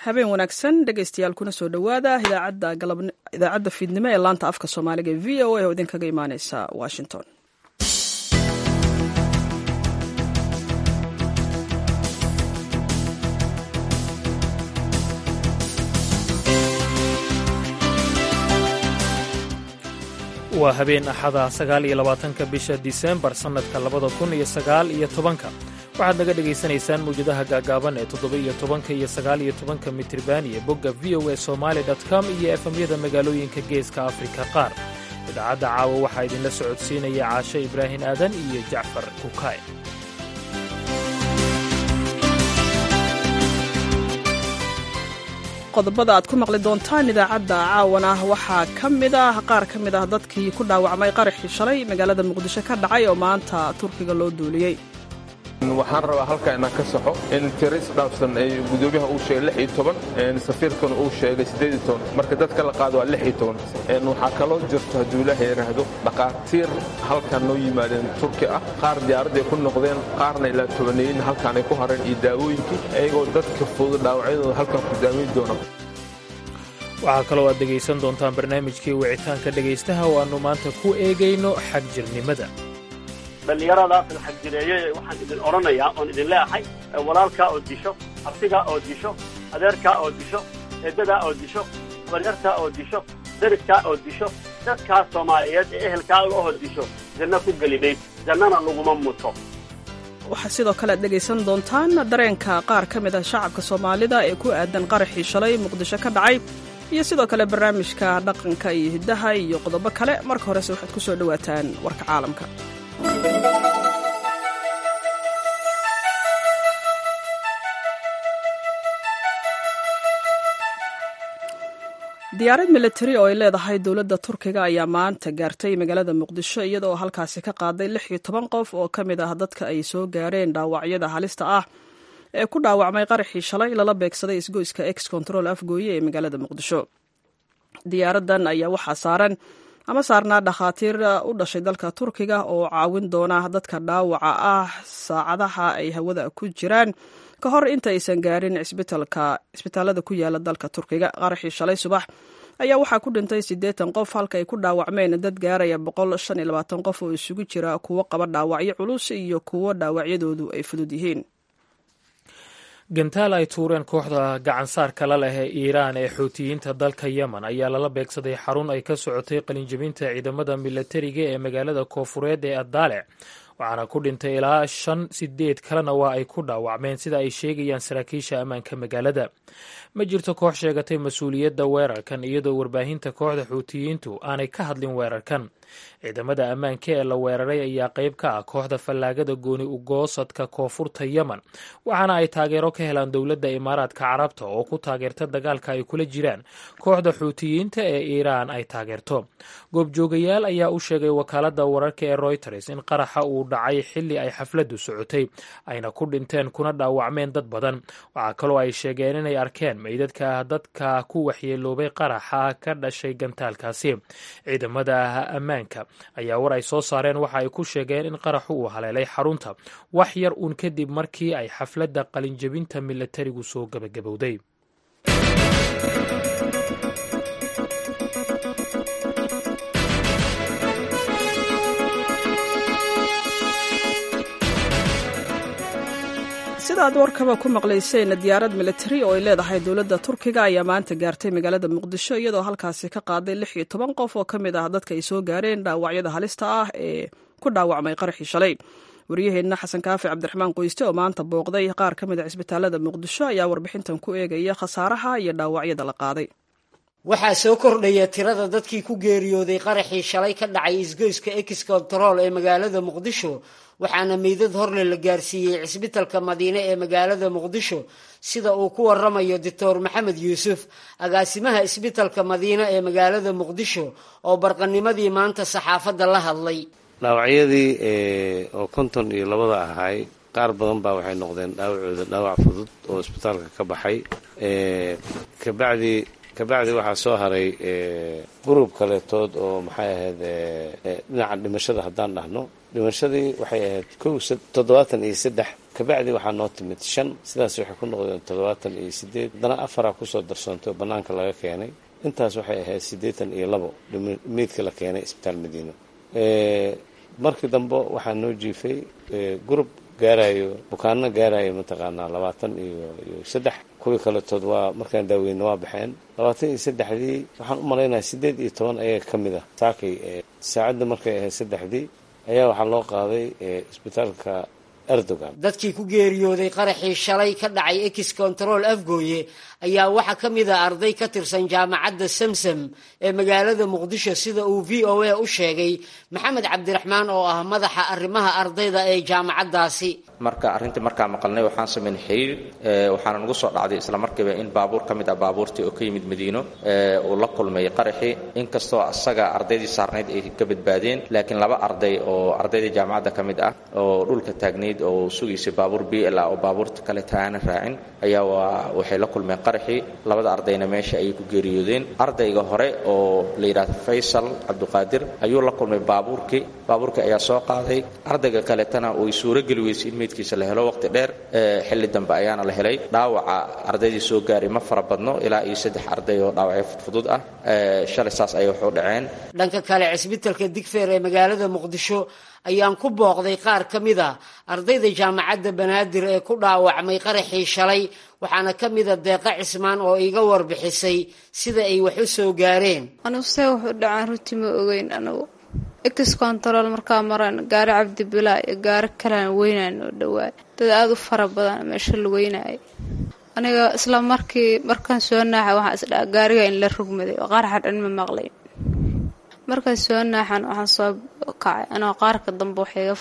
habeen wanaagsan dhegaystayaal kuna soo dhowaada idaacadda fiidnimo ee laanta afka soomaaliga ee v o a oo idinkaga imaaneysa washington. waa habeen axada 29 bisha diseembar sannadka 2019 waxaad naga dhegaysanaysaan mawjadaha gaagaaban ee 17 iyo 19 mitriban iyo bogga voa somali.com iyo efamyada magaalooyinka geeska afrika qaar. idaacadda caawa waxaa idinla socodsiinaya caashe ibraahin aadan iyo jacfar kukaay. qodobada aad ku maqli doontaan idaacadda caawana waxaa qaar ka mid ah dadkii ku dhaawacmay qaraxii shalay magaalada muqdisho ka dhacay oo maanta turkiga loo duuliyey. waxaan rabaa halkaa inaan ka saxo in tiris dhaafsan ay gudoomiyaha uu sheegay 16 safiirkana uu sheegay 18 marka dadka la qaado waa 16. waxaa kaloo jirto hadduu ilaahay yidhaahdo dhaqaatiir halkan noo yimaadeen turki ah, qaar diyaaradday ku noqdeen, qaarna ilaa tobaneeyin halkaan ay ku hareen iyo daawooyinkii iyagoo dadka fudud dhaawacyadooda halkan ku daaweyn doona. waxaa kaloo aad dhegaysan doontaan barnaamijkii wicitaanka dhegaystaha oo aannu maanta ku eegayno xag jirnimada. dhallinyaradaas la xagjireeyey waxaan idin odhanayaa oon idin leeahay walaalkaa oo disho, abtigaa oo disho, adeerkaa oo disho, eeddadaa oo disho, baryartaa oo disho, dariskaa oo disho, dadkaas soomaaliyeed ee ehelkaaga oo disho janno ku geliday, jannana laguma muto. waxaa sidoo kale aad dhegaysan doontaan dareenka qaar ka mid ah shacabka soomaalida ee ku aadan qaraxii shalay muqdisho ka dhacay iyo sidoo kale barnaamijka dhaqanka iyo hiddaha iyo qodobo kale. marka horese waxaad ku soo dhowaataan warka caalamka. diyaarad militari oo ay leedahay dowladda turkiga ayaa maanta gaartay magaalada muqdisho iyadoo halkaasi ka qaaday 16 qof oo ka mid ah dadka ay soo gaareen dhaawacyada halista ah ee ku dhaawacmay qaraxii shalay lala beegsaday isgoyska ex control afgooye ee magaalada muqdisho. diyaaraddan ayaa waxaa saarnaa dhakhaatiir u dhashay dalka turkiga oo caawin doona dadka dhaawaca ah saacadaha ay hawada ku jiraan ka hor inta aysan gaarin cisbitaalada ku yaala dalka turkiga. qaraxii shalay subax ayaa waxaa ku dhintay 80 qof halka ay ku dhaawacmeen dad gaaraya 125 qof oo isugu jira kuwo qaba dhaawacyo culus iyo kuwo dhaawacyadoodu ay fudud yihiin. gantaal ay tuureen kooxda gacansaarka la leh ee iiraan ee xuutiyiinta dalka yemen ayaa lala beegsaday xarun ay ka socotay qalinjabinta ciidamada milatariga ee magaalada koofureed ee addaale waxaana ku dhintay ilaa 5-8 kalena waa ay ku dhaawacmeen sida ay sheegayaan saraakiisha ammaanka magaalada. ma jirto koox sheegatay mas-uuliyadda weerarkan iyadoo warbaahinta kooxda xuutiyiintu aanay ka hadlin weerarkan. ciidamada ammaanka ee la weeraray ayaa qayb ka ah kooxda fallaagada gooni ugoosadka koonfurta yemen waxaana ay taageero ka helaan dowladda imaaraadka carabta oo ku taageerta dagaalka ay kula jiraan kooxda xuutiyiinta ee iiraan ay taageerto. goobjoogayaal ayaa u sheegay wakaaladda wararka ee Reuters in qaraxa uu dhacay xilli ay xafladdu socotay ayna ku dhinteen kuna dhaawacmeen dad badan. waxaa kaloo ay sheegeen inay arkeen meydadka dadka ku waxyeeloobay qaraxa ka dhashay gantaalkaasi. ciidamada ammaanka ayaa war ay soo saareen waxa ay ku sheegeen in qaraxu uu haleelay xarunta wax yar uun kadib markii ay xafladda qalinjabinta milatarigu soo gabagabowday. sida aad warkaba ku maqlayseen diyaarad militari oo ay leedahay dowladda turkiga ayaa maanta gaartay magaalada muqdisho iyadoo halkaasi ka qaaday 16 qof oo ka mid ah dadka ay soo gaareen dhaawacyada halista ah ee ku dhaawacmay qaraxii shalay. wariyaheenna xasan kaafi cabdiraxmaan qoyste oo maanta booqday qaar ka mid ah cisbitaalada muqdisho ayaa warbixintan ku eegaya khasaaraha iyo dhaawacyada la qaaday. waxaa soo kordhaya tirada dadkii ku geeriyooday qaraxii shalay ka dhacay isgoyska ex control ee magaalada muqdisho waxaana meydad horle la gaarsiiyey cisbitalka madiine ee magaalada muqdisho sida uu ku waramayo doctor maxamed yuusuf agaasimaha isbitalka madiine ee magaalada muqdisho oo barqanimadii maanta saxaafadda la hadlay. dhaawacyadii oo 52 ahay qaar badan baa waxay noqdeen dhaawacooda dhaawac fudud oo isbitaalka ka baxay kabacdi kabacdi waxaa soo haray gurub kaleetood oo maxay ahayd dhinaca dhimashada haddaan dhahno dhimashadii waxay ahayd 73 kabacdi waxaa noo timid 5 sidaas waxay ku noqdeen 78 haddana 4 kusoo darsoontay oo bannaanka laga keenay intaas waxay ahayd 82 meydka la keenay isbitaal Madiina. markii dambe waxaa noo jiifay gurub gaarayo bukaanna gaarayo mataqaanaa 23 kuwii kaletood waa markaan daaweyna waa baxeen 23dii waxaan u malaynayaa 18 ayaga ka mid ah saakay saacadda markay ahayd 3dii ayaa waxaa loo qaaday isbitaalka Erdogan. dadkii ku geeriyooday qaraxii shalay ka dhacay ex control afgooye ayaa waxa ka mid ah arday ka tirsan jaamacadda Samsam ee magaalada Muqdisho sida uu VOA u sheegay Maxamed Cabdiraxmaan oo ah madaxa arrimaha ardayda ee jaamacaddaasi. marka arrintii markaa maqalnay waxaan sameynay xiriir waxaana nagu soo dhacday isla markiiba in baabuur ka mid ah baabuurtii oo ka yimid Madiino uu la kulmay qaraxii inkastoo asaga ardaydii saarneyd ay ka badbaadeen laakiin laba arday oo ardayda jaamacadda ka mid ah oo dhulka taagneyd oo sugiisay baabuur BLA oo baabuurta kale taana raacin ayaa waxay la kulmeen qaraxii labada ardayna meesha ay ku geeriyoodeen ardayga hore oo la yiraahdo Faysal Cabduqaadir ayuu la kulmay baabuurkii ayaa soo qaaday ardayga kale tana uu suuragal weysay in meedkiisa la helo waqti dheer xilli dambe ayaana la helay dhaawaca ardaydii soo gaaray ma fara badno ilaa iyo 3 arday oo dhaawacyo fudud ah shalay saas ay wuxuu dhaceen. dhanka kale cisbitaalka Digfeer ee magaalada Muqdisho ayaan ku booqday qaar ka mid ah ardayda jaamacadda Banaadir ee ku dhaawacmay qaraxii shalay waxaana ka mid ah Deeqa Cismaan oo iga warbixisay sida ay wax u soo gaareen. anigu wuxuu dhacay runtii ma ogeyn anigu ex control markaa maran gaari Cabdi Bilaa iyo gaari kale weynaan oo dhawaay dad aad u fara badan meesha la weynay aniga isla markaan soo naaxay waxaan isdhaa gaariga in la rugmaday oo qarax dhan ma maqlay markaan soo naaxan waxaan soo kacay anoo qaarka dambe waxayga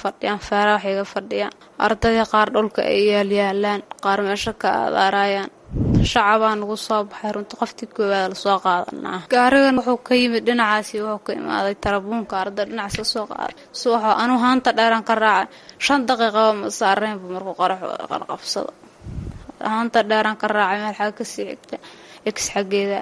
fadhiyaan ardayda qaar dhulka ay yaalaan qaar meesha ka aadaarayaan shacabaan nagu soo baxay runtii qoftii koowaad la soo qaadanaa gaarigan wuxuu ka yimid dhinacaasi wuxuu ka imaaday tarabuunka arday dhinacaas ka soo qaaday suuxo anu haanta dheeran ka raacay 5 daqiiqo ma saareen markuu qaraxo qarqabsado haanta dheeran ka raacay meel xag ka sii xigta ex xageeda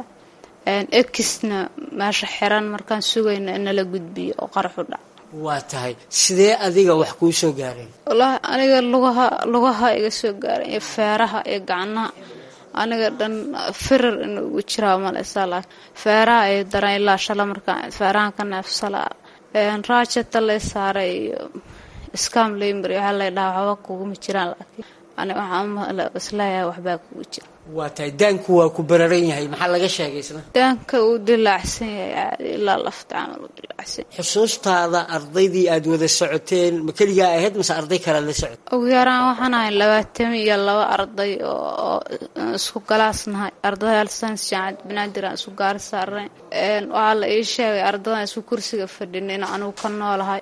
exna meesha xiran markaan sugayna in la gudbiyo oo qaraxu dhac. waa tahay sidee adiga wax ku soo gaareen? wallahi aniga lugaha iga soo gaareen iyo feeraha iyo gacnaha aniga dhan firir inuu jiraa malaysa la feeraha ay daran ilaa shala markaan feerahan ka neefsala raajata la saaray iskam leemri waxa la dhahaa waxba kugu ma jiraan laakiin aniga waxaan islaayaa waxba kugu jira. waa tahay daanku waa ku bararan yahay maxaa laga sheegay isna? daanka uu dilaacsan yahay ilaa lafta camal uu dilaacsan. xusuustaada ardaydii aad wada socoteen ma kaliya ahayd mise arday kale la socod? ugu yaraan waxaan ahay 22 arday oo isku galaasnahay ardayda science jaamacad Banaadir aan isku gaar saarnay waxa la ii sheegay ardayda isku kursiga fadhinayna anigu ka noolahay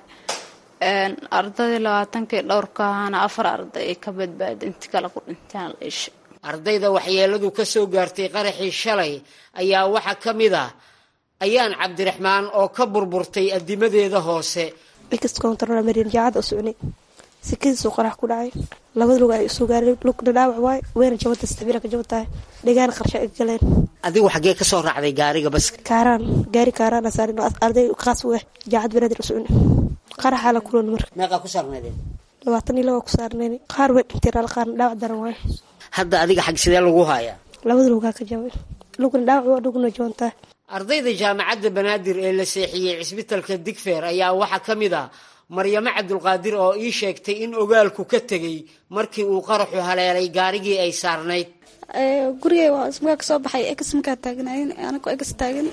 ardayda 20 dhowr ka ahana 4 arday ay ka badbaadeen intii kala ku dhintaan la ii sheegay. ardayda waxyeeladu ka soo gaartay qaraxii shalay ayaa waxa ka mid ah ayaan Cabdiraxmaan oo ka burburtay adimadeeda hoose ex control marin jaacad usuni sikiisu qarax ku dhacay labada lug ay soo gaareen lugna dhaawac waay weena jabada istabiira ka jabtay dhigaan qarsho ay galeen. adigu xagee ka soo raacday gaariga bas? gaari kaaraan saarin arday qaas weeh jaacad Banaadir usuni qaraxa la kulan mar meeqa ku saarneedeen? 22 ku saarneen qaar way intiiraal qaar dhaawac daran waay. hadda adiga xag sidee lagu hayaa? labada lugaa ka jabay lugna dhaawac lugna joonta. ardayda jaamacadda Banaadir ee la seexiyay cisbitaalka Digfeer ayaa waxa ka mid ah Maryama Cabduqaadir oo ii sheegtay in ogaalku ka tagay markii uu qaraxu haleelay gaarigii ay saarnayd. gurigay waa isma ka soo baxay exmka taagnayn anagu ex taagan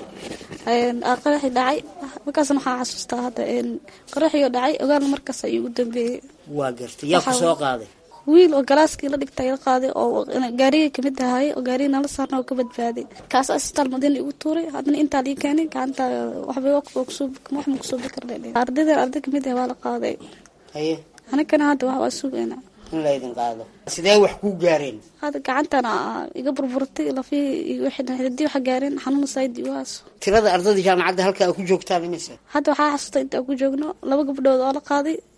qaraxi dhacay markaas waxaan xasuustaa hadda qaraxi dhacay ogaal markaas ay ugu dambeeyay. waa gartay yaa ku soo qaaday? wiil oo galaaskii la dhigtay la qaaday oo gaariga ka mid ahay oo gaariga la saarnaa oo ka badbaaday kaas astal Madiina igu tuuray hadna inta la keenay gacanta waxba ku soo karnay arday ka mid ah waa la qaaday. haye anagana hadda waa suuqeena in la idin qaado. sidee wax ku gaareen? hadda gacantana iga burburtay lafii wixii waxa gaareen xanuun saydi waas. tirada ardayda jaamacadda halka ku joogtaan imisa? hadda waxa xasuustay inta ku joogno 2 gabdhood oo la qaaday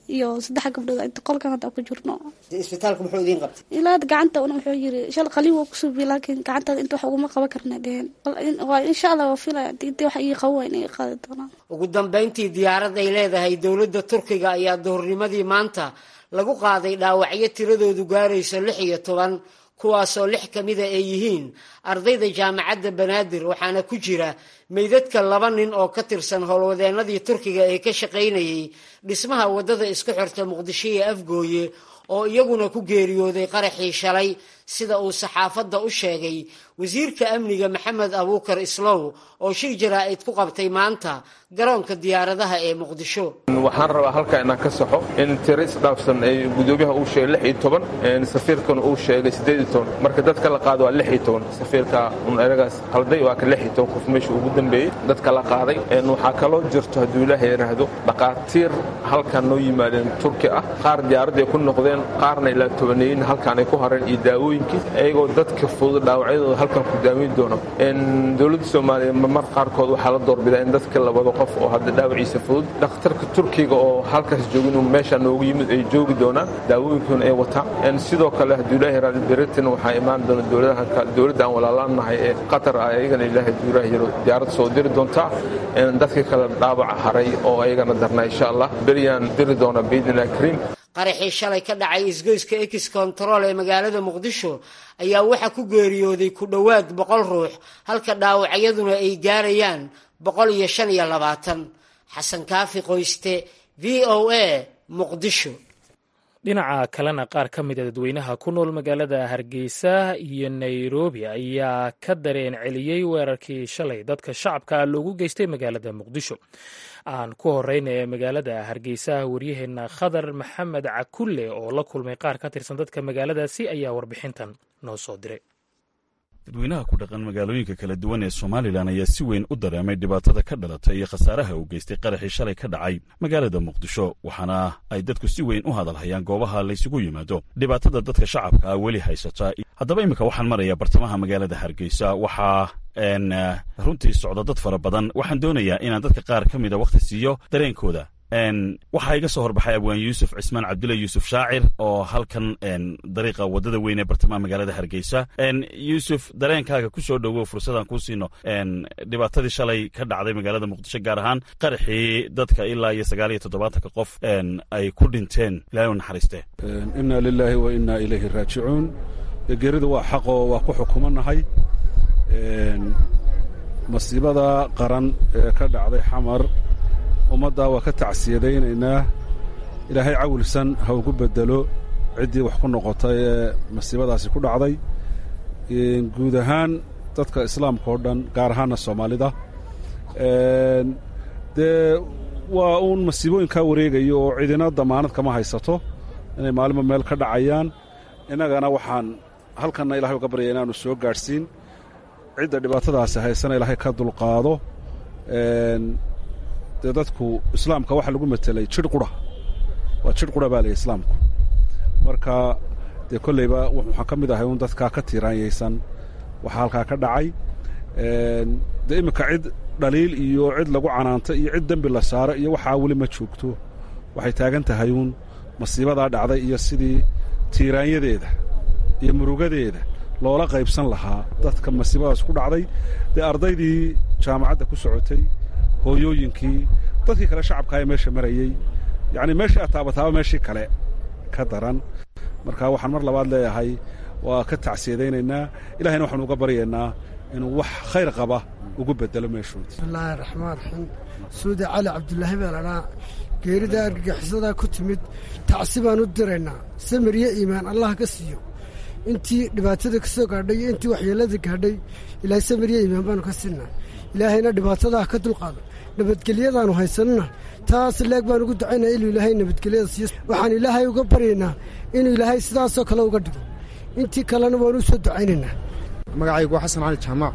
iyo 3 gabdhood inta qolkan hadda ku jirno isbitaalka muxuu idin qabtay ilaa gacanta uu wuxuu yiri shal qaliin waa ku suubi laakiin gacanta inta wax ugu ma qaban karna dheen waa insha Allah waa filaya inta wax ii qawo inay qaadi doonaan ugu dambeyntii diyaarad ay leedahay dawladda Turkiga ayaa doornimadii maanta lagu qaaday dhaawacyo tiradoodu gaarayso 16 kuwaasoo 6 kamida ay yihiin ardayda jaamacadda Banaadir waxaana ku jira meydadka 2 nin oo ka tirsan howlwadeenadii Turkiga ee ka shaqeynayay dhismaha wadada isku xirta Muqdisho iyo Afgooye oo iyaguna ku geeriyooday qaraxii shalay sida uu saxaafadda u sheegay wasiirka amniga Maxamed Abuukar Islow oo shir jaraa'id ku qabtay maanta garoonka diyaaradaha ee Muqdisho waxaan rabaa halka inaan ka saxo in tiris dhaafsan ay gudoomiyaha uu sheegay 16 safiirkan uu sheegay 18 marka dadka la qaado waa 16 safiirka eragaas qalday waa ka 16 qof meesha ugu dambeeyay dadka la qaaday waxa kaloo jirto haduu Ilaahay yiraahdo dhaqaatiir halkan noo yimaadeen Turki ah qaar diyaarad ay ku noqdeen qaarna ilaa 12 halkan ay ku hareen iyo daawooyinkii ayagoo dadka fudud dhaawacyadooda halkan ku daaweyn doono dawladda Soomaaliya mar qaarkood waxa la doorbidaa in dadka labada qof oo hadda dhaawaciisa fudud dhakhtarka Turkiga oo halkaas joogin meesha noogu yimid ay joogi doonaan daawooyinkan ay wataan sidoo kale haduu Ilaahay raali Britain waxa imaan doona dawladdan walaalaanahay ee Qatar ayagana Ilaahay duurahiro diyaarad soo diri doonta dadka kale dhaawac haray oo ayagana darna insha Allah beriyaan diri doona biidna Karim qaraxii shalay ka dhacay isgoyska X Control ee magaalada Muqdisho ayaa waxa ku geeriyooday ku dhawaad 100 ruux halka dhaawacyaduna ay gaarayaan 125 xasan kaafi qoyste VOA Muqdisho dhinaca kalena qaar ka mid ah dadweynaha ku nool magaalada Hargeysa iyo Nairobi ayaa ka dareen celiyay weerarkii shalay dadka shacabka loogu geystay magaalada Muqdisho aan ku horeynay magaalada Hargeysa wariyaheena Khadar Maxamed Cakulle oo la kulmay qaar ka tirsan dadka magaaladaasi ayaa warbixintan noo soo diray dadweynaha ku dhaqan magaalooyinka kala duwan ee Soomaaliland ayaa si weyn u dareemay dhibaatada ka dhalatay iyo khasaaraha uu geystay qaraxii shalay ka dhacay magaalada Muqdisho waxaana ay dadku si weyn u hadalhayaan goobaha la isugu yimaado dhibaatada dadka shacabka weli haysata haddaba imika waxaan marayaa bartamaha magaalada Hargeysa waxaa runtii socda dad fara badan waxaan doonayaa inaan dadka qaar ka mid ah waqti siiyo dareenkooda waxaa iga soo horbaxay abwaan Yuusuf Cismaan Cabdulle Yuusuf Shaacir oo halkan dariiqa wadada weyn ee bartamaha magaalada Hargeysa Yuusuf dareenkaaga ku soo dhawow fursadan ku siino dhibaatadii shalay ka dhacday magaalada Muqdisho gaar ahaan qaraxii dadka ilaa iyo 79 qof ay ku dhinteen Ilaahay naxariiste inna lillahi wa inna ilayhi raaji'uun geerida waa xaq oo waa ku xukumanahay masiibada qaran ee ka dhacday xamar ummadda waa ka tacsiyadaynaynaa ilaahay cawilsan ha ugu bedelo ciddii wax ku noqotay ee masiibadaasi ku dhacday guud ahaan dadka islaamka oo dhan gaar ahaanna Soomaalida dee waa uun masiibooyinkaa wareegayo oo cidina damaanad kama haysato inay maalmo meel ka dhacayaan innagana waxaan halkanna ilaahay uga baryaya inaanu soo gaadhsiin cidda dhibaatadaasi haysana ilaahay ka dulqaado dee dadku islaamka waxa lagu metelay jidh qura waa jidh qura baa la islaamku marka dee kolleyba waxaan ka mid ahay un dadkaa ka tiiraanyaysan waxaa halkaa ka dhacay dee iminka cid dhaliil iyo cid lagu canaanta iyo cid dembi la saaro iyo waxaa weli ma joogto waxay taagan tahay uun masiibadaa dhacday iyo sidii tiiraanyadeeda iyo murugadeeda loola qaybsan lahaa dadka masiibadaas ku dhacday dee ardaydii jaamacadda ku socotay hooyooyinkii dadkii kale shacabka ee meesha marayay yacni meeshii ataabataaba meeshii kale ka daran marka waxaan mar labaad leeyahay waa ka tacsiyadaynaynaa ilaahayna waxaanu uga baryaynaa inuu wax khayr qaba ugu bedelo meeshoodii bismillaahi raxmaan raxiim suudi cali cabdulaahi baa ladhaa geerida argagixisadaa ku timid tacsi baan u diraynaa samir iyo iimaan allah ka siiyo intii dhibaatada ka soo gaadhay iyo intii waxyeellada gaadhay ilaahay samir iyo iimaan baanu ka siinaa ilaahayna dhibaatadaa ka dulqaado nabadgelyadaanu haysanana taas leeg baan ugu ducaynaa inuu ilaahay nabadgelyada siiyo waxaan ilaahay uga baryaynaa inuu ilaahay sidaasoo kale uga dhigo intii kalena waanu u soo ducaynaynaa magacaygu waa xasan cali jaamac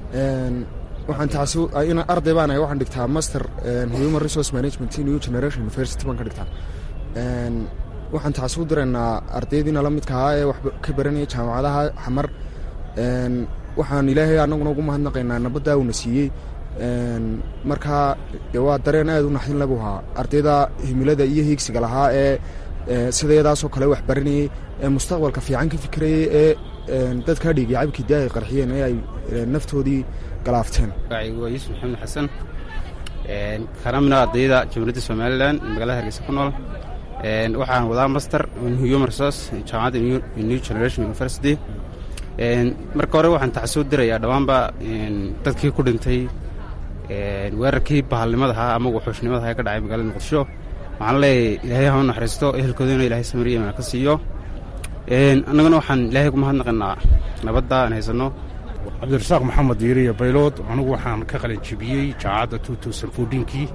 waxaan arday baan waxaan dhigtaa master human resource management new generation university baan ka dhigtaa waxaan taxasu diraynaa ardaydiina la midka ahaa ee wax ka baranaya jaamacadaha xamar waxaan ilaahay annaguna ugu mahadnaqaynaa nabaddaa uuna siiyey markaa dee waa dareen aad u naxdin labu ahaa ardayda himilada iyo hiigsiga lahaa ee sidayadaasoo kale wax baranayey ee mustaqbalka fiican ka fikirayey ee dadkaa dhiigay cabkii daa ay qarxiyeen ee ay naftoodii galaafteen. magacaygu waa yuusuf maxamed xasan kana midna ardayda jamhuuriyadda somalilan magaalada hargeysa ku nool waxaan wadaa master human resource jaamacadda new generation university. marka hore waxaan taxasuud dirayaa dhammaanba dadkii ku dhintay weerarkii bahalnimadaha ama wuxuushnimadaha ee ka dhacay magaalada muqdisho. waxaan leeyahay ilaahay ha u naxariisto ehelkoodana ilaahay samiriya mana ka siiyo. annaguna waxaan ilaahay ku mahadnaqaynaa nabadda aan haysanno. cabdirasaaq maxamed diiriya baylood anigu waxaan ka qalinjibiyey jaamacadda 2014kii.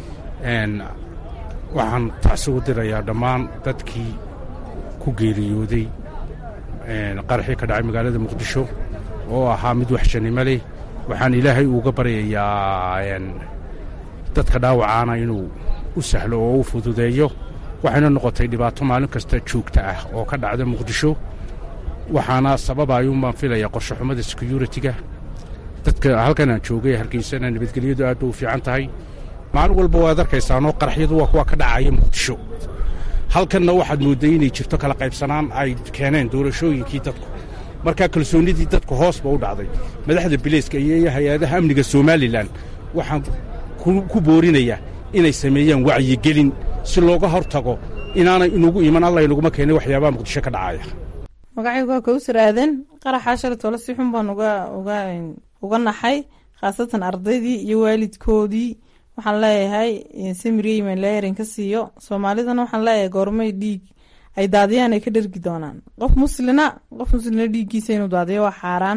waxaan taxsugu dirayaa dhammaan dadkii ku geeriyooday qaraxii ka dhacay magaalada muqdisho oo ahaa mid waxshanimo leh. waxaan ilaahay uga baryayaa dadka dhaawacaana inuu u sahlo oo u fududeeyo. waxayna noqotay dhibaato maalin kasta joogta ah oo ka dhacda muqdisho, waxaana sababayuunbaan filaya qorshe xumada security-ga. dadka halkan aan joogay hargeysana nabadgelyadu aad bay u fiican tahay. maalin walba waad arkaysaanoo qaraxyadu waa kuwa ka dhacaya muqdisho. halkanna waxaad moodday inay jirto kala qaybsanaan ay keeneen doorashooyinkii dadku. markaa kalsoonnidii dadku hoos ba u dhacday. madaxda bileyska iyo hay-adaha amniga somalilan waxaan ku boorinayaa inay sameeyaan wacyigelin si looga hor tago inaanay inugu iman alla inuguma keenay waxyaabaha muqdisho ka dhacaya. magacaygu waa kawsar aadan. qaraxaa shalay toole si xun baan uga naxay, khaasatan ardaydii iyo waalidkoodii. waxaan leeyahay samiriyeyman leeyarin ka siiyo. soomaalidana waxaan leeyahay goormay dhiig ay daadiyaan ay ka dhergi doonaan. qof muslina dhiiggiisa inuu daadiyo waa xaaraan.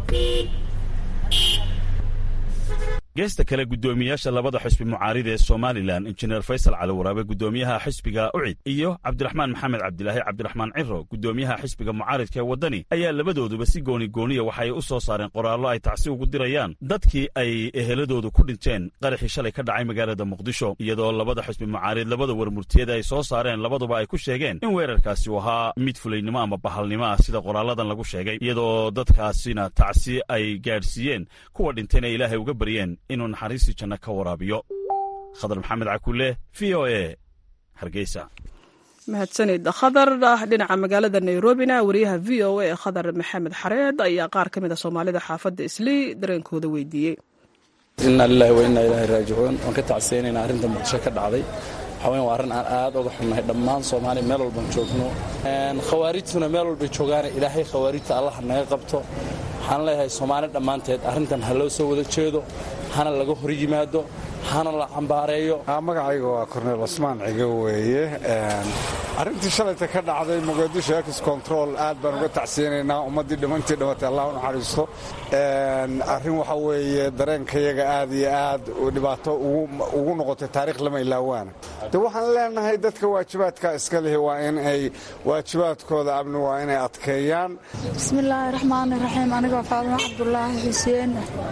geesta kale guddoomiyaasha labada xisbi mucaarida ee somalilan injineer faysal cali waraabe guddoomiyaha xisbiga ucid iyo cabdiraxmaan maxamed cabdilaahi cabdiraxmaan ciro guddoomiyaha xisbiga mucaaridka ee waddani ayaa labadooduba si goonigooniya waxay u soo saareen qoraallo ay tacsi ugu dirayaan dadkii ay eheladoodu ku dhinteen qaraxii shalay ka dhacay magaalada muqdisho, iyadoo labada xisbi mucaarid labada warmurtiyada ay soo saareen labaduba ay ku sheegeen in weerarkaasi uu ahaa mid fulaynimo ama bahalnimo ah sida qoraalladan lagu sheegay, iyadoo dadkaasina tacsi ay gaadhsiiyeen kuwa dhintayna ilaahay uga baryeen inuu naxariistii janno ka waraabiyo. khadar maxamed cakulle, v o a, hargeysa. mahadsanid khadar. dhinaca magaalada nairobina wariyaha v o a ee khadar maxamed xareed ayaa qaar ka mid a soomaalida xaafadda islii dareenkooda weydiiyey. inaa lilahi wa innaa ilaahi raajicuun. waan ka tacsiyeynaynaa arrinta muqdisho ka dhacday. waxaa weyan waa arrin aan aad uga xunnahay dhammaan soomaaliya meel walbaan joogno. khawaarijtuna meel walbay joogaane ilaahay khawaarijta allah naga qabto. waxaan leeyahay soomaali dhammaanteed arrintan ha loo soo wada jeedo, hana laga hor yimaado, hana la cambaareeyo. magacayga waa korneel cusmaan cigo weeye. arrintii shalayta ka dhacday muqdisho ex control aad baan uga tacsiyeynaynaa. ummaddii dhimantii dhimatay allah u naxariisto. arrin waxa weeye dareenkayaga aad iyo aad dhibaato ugu noqotay taariikh lama ilaawaana. de waxaan leenahay dadka waajibaadka iska lihi waa in ay waajibaadkooda amni waa inay adkeeyaan. bismillaahi raxmaani raxiim. anigoo faadimo cabdulaahi xuseen.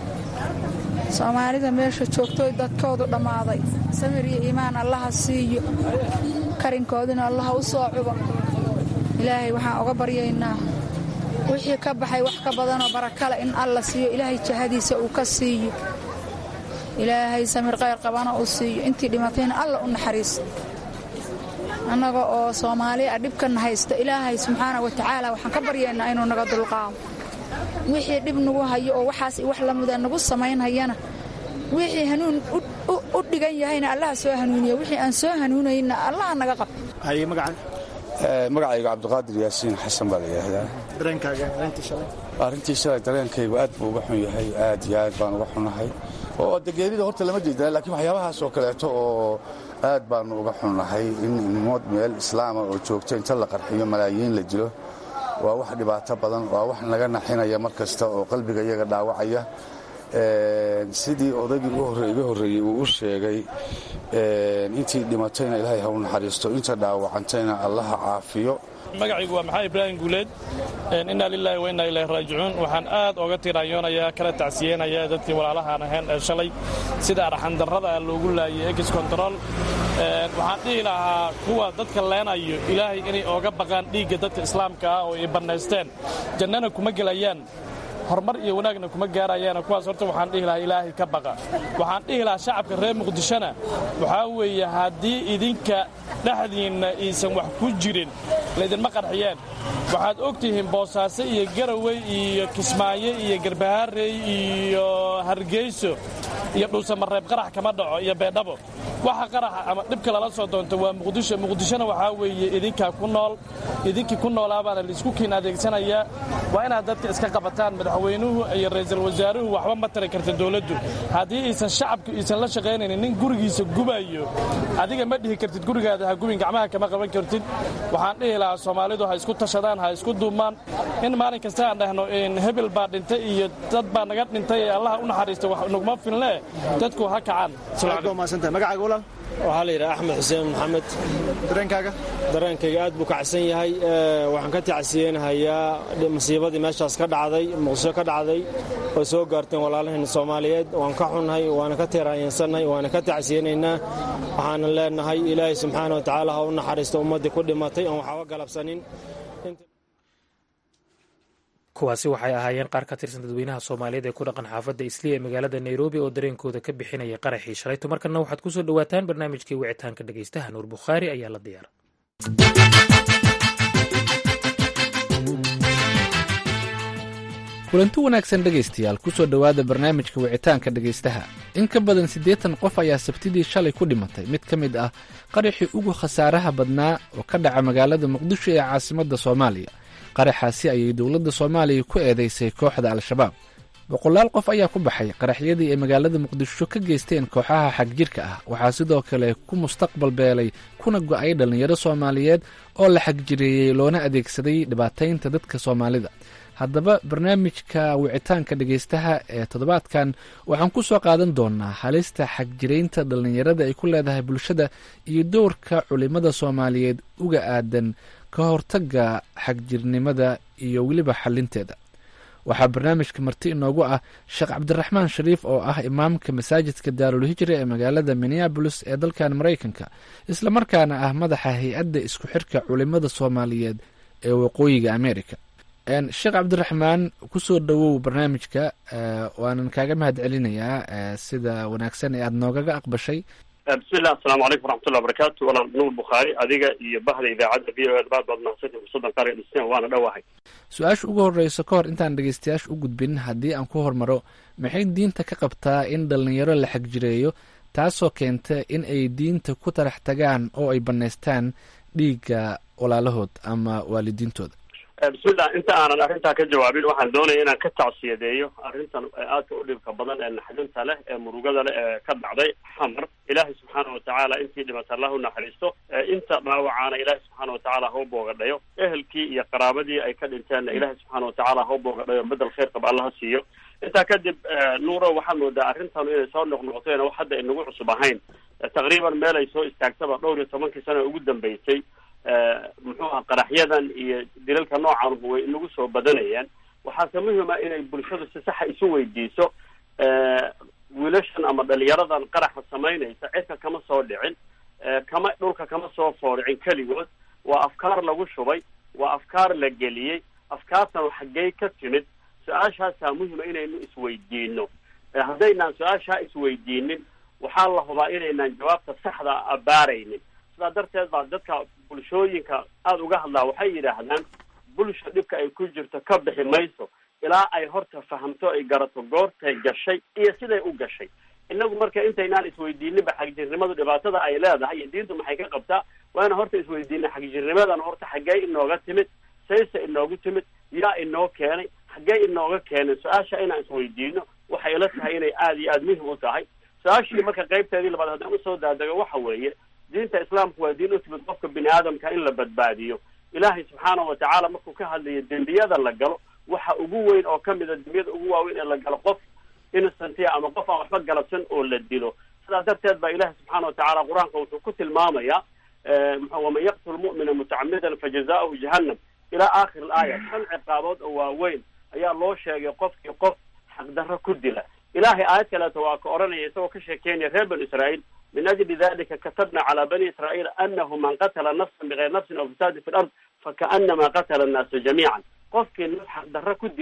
soomaalida meesha joogtoy dadkoodu dhammaaday, samir iyo iimaan allaha siiyo, karinkoodina allaha u soo cubo. ilaahay waxaan uga baryaynaa wixii ka baxay wax ka badanoo barakale in alla siiyo, ilaahay jahadiisa uu ka siiyo, ilaahay samir khayr qabana uu siiyo, intii dhimatayna alla u naxariiso. annaga oo soomaaliya dhibkana haysta ilaahay subxaana wa tacaala waxaan ka baryaynaa inuu naga dulqaado. wixii dhib nagu hayo oo waxaas wax lamuda nagu samaynhayana wixii hanuun u dhigan yahayna allaha soo hanuuniya, wixii aan soo hanuunayna allaha naga qab. magacayga cabdiqaadir yaasiin xasan baa la yidhaahdaa. arrintii shalay dareenkaygu aad buu uga xun yahay, aad iyo aad baan uga xunnahay. oo degeerida horta lama jeedaan, laakiin waxyaabahaas oo kaleeto oo aad baanu uga xunnahay in ummad meel islaama oo joogto inta la qarxiyo malaayiin la dilo. waa wax dhibaato badan, waa wax naga naxinaya mar kasta oo qalbiga iyaga dhaawacaya. sidii odaygii iga horreeyey uu u sheegay, intii dhimatayna ilaahay ha u naxariisto, inta dhaawacantayna allaha caafiyo. magacaygu waa maxamed ibraahim guuleed. innaa lilaahi wa innaa ilaahi raajicuun. waxaan aad oga tiraanyoonayaa kala tacsiyeynayaa dadkii walaalahaan ahayn ee shalay sida arxandarrada loogu laayay ex control. waxaan dhihi lahaa kuwa dadka leenayo ilaahay inay ooga baqaan dhiigga dadka islaamka ah oo ay bannaysteen, jannana kuma gelayaan. horumar iyo wanaagna kuma gaarayaan kuwaas horta waxaan dhihi lahaa ilaahay ka baqa waxaan dhihi lahaa shacabka reer muqdishona waxaa weeye haddii idinka dhexdiinna aysan wax ku jirin laydinma qarxiyeen waxaad og tihiin boosaaso iyo garawey iyo kismaayo iyo garbaharey iyo hargeyso iyo dhuusamareeb qarax kama dhaco iyo beedhabo waxa qaraxa ama dhibka lala soo doonto waa muqdisho muqdishona waxaa weeye idinkaa ku nool idinkii ku noolaabaana laisku kiin adeegsanayaa waa inaad dadka iska qabataan madaxweynuhu iyo ra'iisul wasaaruhu waxba ma tari karta dowladdu haddii aysan shacabku aysan la shaqaynaynin nin gurigiisa gubayo adiga ma dhihi kartid gurigaada ha gubin gacmaha kama qaban kartid waxaan dhihi lahaa soomaalidu ha isku tashadaan ha isku duumaan in maalin kasta aan dhahno hebel baa dhintay iyo dad baa naga dhintay ee allaha u naxariista wax naguma filne dadku ha kacaan waxaa la yidhaha axmed xuseen maxamed dareenkayga aad buu kacsan yahay waxaan ka tacsiyeynahayaa masiibadii meeshaas ka dhacday muqdisho ka dhacday oo soo gaarteen walaalahayna soomaaliyeed waan ka xunnahay waana ka teeraanyansannahay waana ka tacsiyeynaynaa waxaana leenahay ilaahay subxaana wa tacaala ha u naxariisto ummaddii ku dhimatay oon waxba galabsanin kuwaasi waxay ahaayeen qaar ka tirsan dadweynaha soomaaliyeed ee ku dhaqan xaafadda isliya ee magaalada nairobi oo dareenkooda ka bixinaya qaraxii shalayto markana waxaad ku soo dhowaataan barnaamijkii wicitaanka dhegaystaha nuur bukhaari ayaa la diyaara kulanti wanaagsan dhegaystayaal ku soo dhowaada barnaamijka wicitaanka dhegaystaha in ka badan 80 qof ayaa sabtidii shalay ku dhimatay mid ka mid ah qaraxii ugu khasaaraha badnaa oo ka dhaca magaalada muqdisho ee caasimadda soomaaliya qaraxaasi ayay dowladda soomaaliya ku eedaysay kooxda al-shabaab boqolaal qof ayaa ku baxay qaraxyadii ay magaalada muqdisho ka geysteen kooxaha xagjirka ah waxaa sidoo kale ku mustaqbal beelay kuna go'ay dhallinyaro soomaaliyeed oo la xagjireeyey loona adeegsaday dhibaataynta dadka soomaalida haddaba barnaamijka wicitaanka dhegaystaha ee toddobaadkan waxaan ku soo qaadan doonaa halista xagjiraynta dhallinyarada ay ku leedahay bulshada iyo dowrka culimmada soomaaliyeed uga aadan ka hortagga xagjirnimada iyo weliba xalinteeda waxaa barnaamijka marti inoogu ah sheekh cabdiraxmaan shariif oo ah imaamka masaajidka daarulhijra ee magaalada minneabolis ee dalkan maraykanka islamarkaana ah madaxa hay-adda isku xirka culimmada soomaaliyeed ee waqooyiga america sheekh cabdiraxmaan kusoo dhowow barnaamijka waanan kaaga mahad celinayaa sida wanaagsan ee aada noogaga aqbashay bismillah asalaamu calaykum waraxmatullahi wabarakaatu walaal nuur bukhaari adiga iyo bahda idaacadda v o baad mahadsantahay fursaddan qaar ee dhisteen waana dhowahay su-aasha ugu horreysa ka hor intaan dhegeystayaasha u gudbin haddii aan ku hormaro maxay diinta ka qabtaa in dhallinyaro la xagjireeyo taasoo keenta in ay diinta ku tarax tagaan oo ay bannaystaan dhiigga walaalahood ama waalidiintooda bismillah inta aanan arrintaa ka jawaabin waxaan doonaya inaan ka tacsiyadeeyo arrintan aadka u dhibka badan ee naxdinta leh ee murugada leh ee ka dhacday xamar ilaahay subxaana watacaala intii dhimata allah u naxariisto inta dhaawacaana ilaahay subxaana watacaala ha u boogadhayo ehelkii iyo qaraabadii ay ka dhinteenna ilaahay subxaana watacaala ha u boogadhayo bedel khayr qaba allaha siiyo intaa kadib nuuro waxaad moodaa arrintanu inay soo noqnoqoteen wax hadda inagu cusub ahayn taqriiban meel ay soo istaagtaba dhowr iyo 10 sano ugu dambeysay muxuu aha qaraxyadan iyo dilalka noocan way inagu soo badanayaan waxaase muhima inay bulshadu si saxa isu weydiiso wiilashan ama dhalinyaradan qaraxa samaynaysa cidka kama soo dhicin dhulka kama soo fooricin keligood waa afkaar lagu shubay waa afkaar la geliyey afkaartan xaggey ka timid su-aashaasaa muhima inaynu isweydiino haddaynaan su-aashaa isweydiinin waxaa la hubaa inaynaan jawaabta saxda abaaraynin sidaa darteed baa dadka bulshooyinka aada uga hadlaa waxay yidhaahdaan bulsha dhibka ay ku jirto ka bixi mayso ilaa ay horta fahamto ay garato goortay gashay iyo siday u gashay inagu marka intaynaan isweydiininba xagjirnimadu dhibaatada ay leedahay iyo diintu maxay ka qabtaa waana horta isweydiina xagjirnimadan horta xaggee inooga timid sayse inoogu timid yaa inoo keenay xaggee inooga keenay su-aasha inaan isweydiino waxay ila tahay inay aada iyo aada muhim u tahay su-aashii marka qaybteedii labaad haddaan usoo daadego waxa weeye diinta islaamku waa diin u timid qofka bini aadamka in la badbaadiyo ilaahay subxaanahu watacaala markuu ka hadlayo dembiyada la galo waxa ugu weyn oo kamida dembiyada ugu waaweyn ee la galo qof innocentia ama qof aan waxba galabsan oo la dilo sidaas darteed baa ilaahay subxaana watacaala qur-aanka wuxuu ku tilmaamayaa waman yaqtul mu'mina mutacamidan fajazaa'uhu jahannam ilaa aakhir alaaya 5 ciqaabood oo waaweyn ayaa loo sheegay qofkii qof xaqdarro ku dila ilaahay aayad kaleeto waa ka odhanaya isagoo ka sheekeynaya reer banu israa'iil min ajli dalika katabna calaa bani israa'iil anahu man qatala nafsan bigayri nafsin aw fasaadin fi lard fakaanama qatala annaasa jamiican qofkii naf xaqdarro ku dila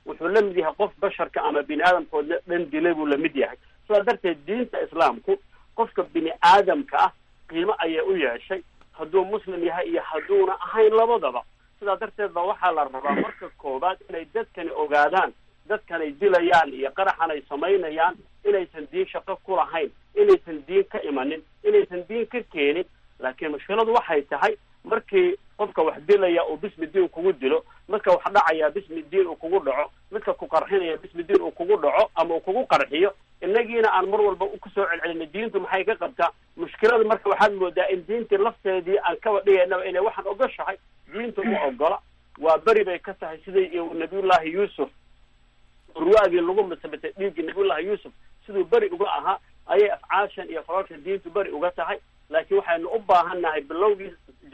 wuxuu la mid yahay qof basharka ama bini aadamkoodna dhan dilay buu la mid yahay. sidaa darteed diinta islaamku qofka bini aadamka ah qiimo ayay u yeeshay, hadduu muslim yahay iyo hadduuna ahayn labadaba. sidaa darteed ba waxaa la rabaa marka koobaad inay dadkani ogaadaan dadkanay dilayaan iyo qaraxan ay samaynayaan inaysan diin shaqo ku lahayn, inaysan diin ka imanin, inaysan diin ka keenin. laakiin mushkiladu waxay tahay markii qofka wax dilaya uu bismi diin kugu dilo, midka wax dhacaya bismi diin uu kugu dhaco, midka ku qarxinaya bismi diin uu kugu dhaco ama uu kugu qarxiyo, inagiina aan mar walba kusoo celcelina diintu maxay ka qabtaa. mushkilada marka waxaad moodaa in diintii lafteedii aan kaba dhigaynaba inay waxaan ogoshahay, diintu ma ogola. waa beri bay ka tahay sidii nabiyullaahi yuusuf urwaagii lagu masabatay dhiiggii nabiyullaahi yuusuf siduu beri uga ahaa ayay afcaashan iyo falalkan diintu beri uga tahay. laakiin waxaynu u baahannahay bilowgii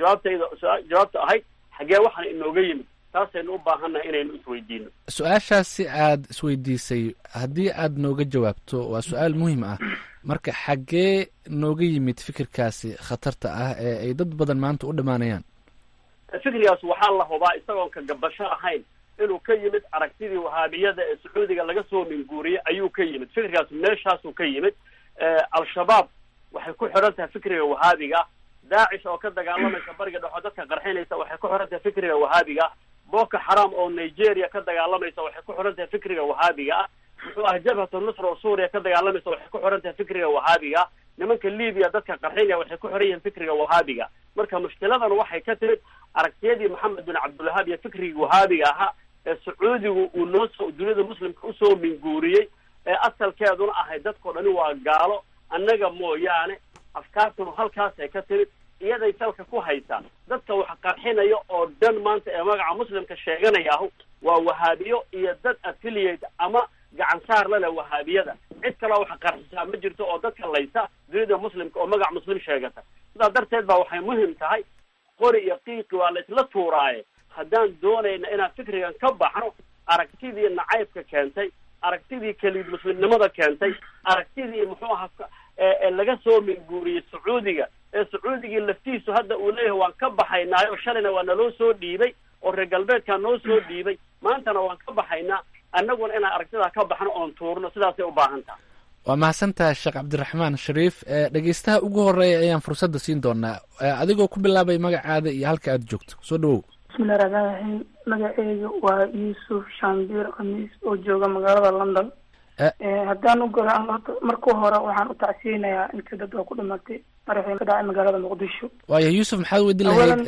jawaabta ahayd xagee waxaan inooga yimid, taasaynu u baahannahay inaynu isweydiino. su-aashaasi aad isweydiisay haddii aad nooga jawaabto waa su-aal muhiim ah. marka xaggee nooga yimid fikirkaasi khatarta ah ee ay dad badan maanta u dhammaanayaan? fikrigaas waxaa la hubaa isagoon ka gabasho ahayn inuu ka yimid aragtidii wahaabiyada ee sacuudiga laga soo minguuriyey ayuu ka yimid. fikrigaas meeshaasuu ka yimid. al-shabaab waxay ku xiran tahay fikriga wahaabiga. daacish oo ka dagaalamaysa bariga dhexoo dadka qarxinaysa waxay ku xiran tahay fikriga wahaabiga. boko xaram oo nigeria ka dagaalamaysa waxay ku xiran tahay fikriga wahaabiga. muxuu ah jabhatu nusra oo suuriya ka dagaalamaysa waxay ku xiran tahay fikriga wahaabiga. nimanka libiya dadka qarxinaya waxay ku xiran yihiin fikriga wahaabiga. marka mushkiladan waxay ka timid aragtiyadii maxamed bin cabdilwahaab iyo fikrigii wahaabiga ahaa ee sacuudigu uu noosoo duniyada muslimka usoo minguuriyey ee asalkeeduna ahayd dadkao dhani waa gaalo annaga mooyaane. afkaartuna halkaasay ka timid, iyaday salka ku haysaa. dadka wax qarxinaya oo dhan maanta ee magaca muslimka sheeganayaahu waa wahaabiyo iyo dad affiliate ama gacan saar la leh wahaabiyada. cid kaloo wax qarxisaa ma jirto oo dadka laysa dunida muslimka oo magac muslim sheegata. sidaa darteed ba waxay muhim tahay qori iyo qiiqi waa la isla tuuraaye haddaan doonayna inaan fikrigan ka baxno aragtidii nacaybka keentay, aragtidii kelid muslimnimada keentay, aragtidii muxuu ahaa ee laga soo minguuriyey sacuudiga ee sacuudigii laftiisu hadda uu leeyahay waan ka baxaynaayo shalayna waa naloo soo dhiibay oo reer galbeedkaa noo soo dhiibay, maantana waan ka baxaynaa. annaguna inaan aragtidaa ka baxno oon tuurno, sidaasay u baahan tahay. waa mahadsantahay sheekh cabdiraxmaan shariif. dhegeystaha ugu horeeya ayaan fursadda siin doonaa adigoo ku bilaabay magacaada iyo halka aad joogto. soo dhawow. bismillahi raxmaan raxiim. magaceyga waa yuusuf shambiir khamiis oo jooga magaalada london. haddaan u galo marka hore waxaan u tacsiyeynayaa inta dad oo ku dhimatay qaraxii ka dhacay magaalada muqdisho. waaya yuusuf maxaad weydin lahayd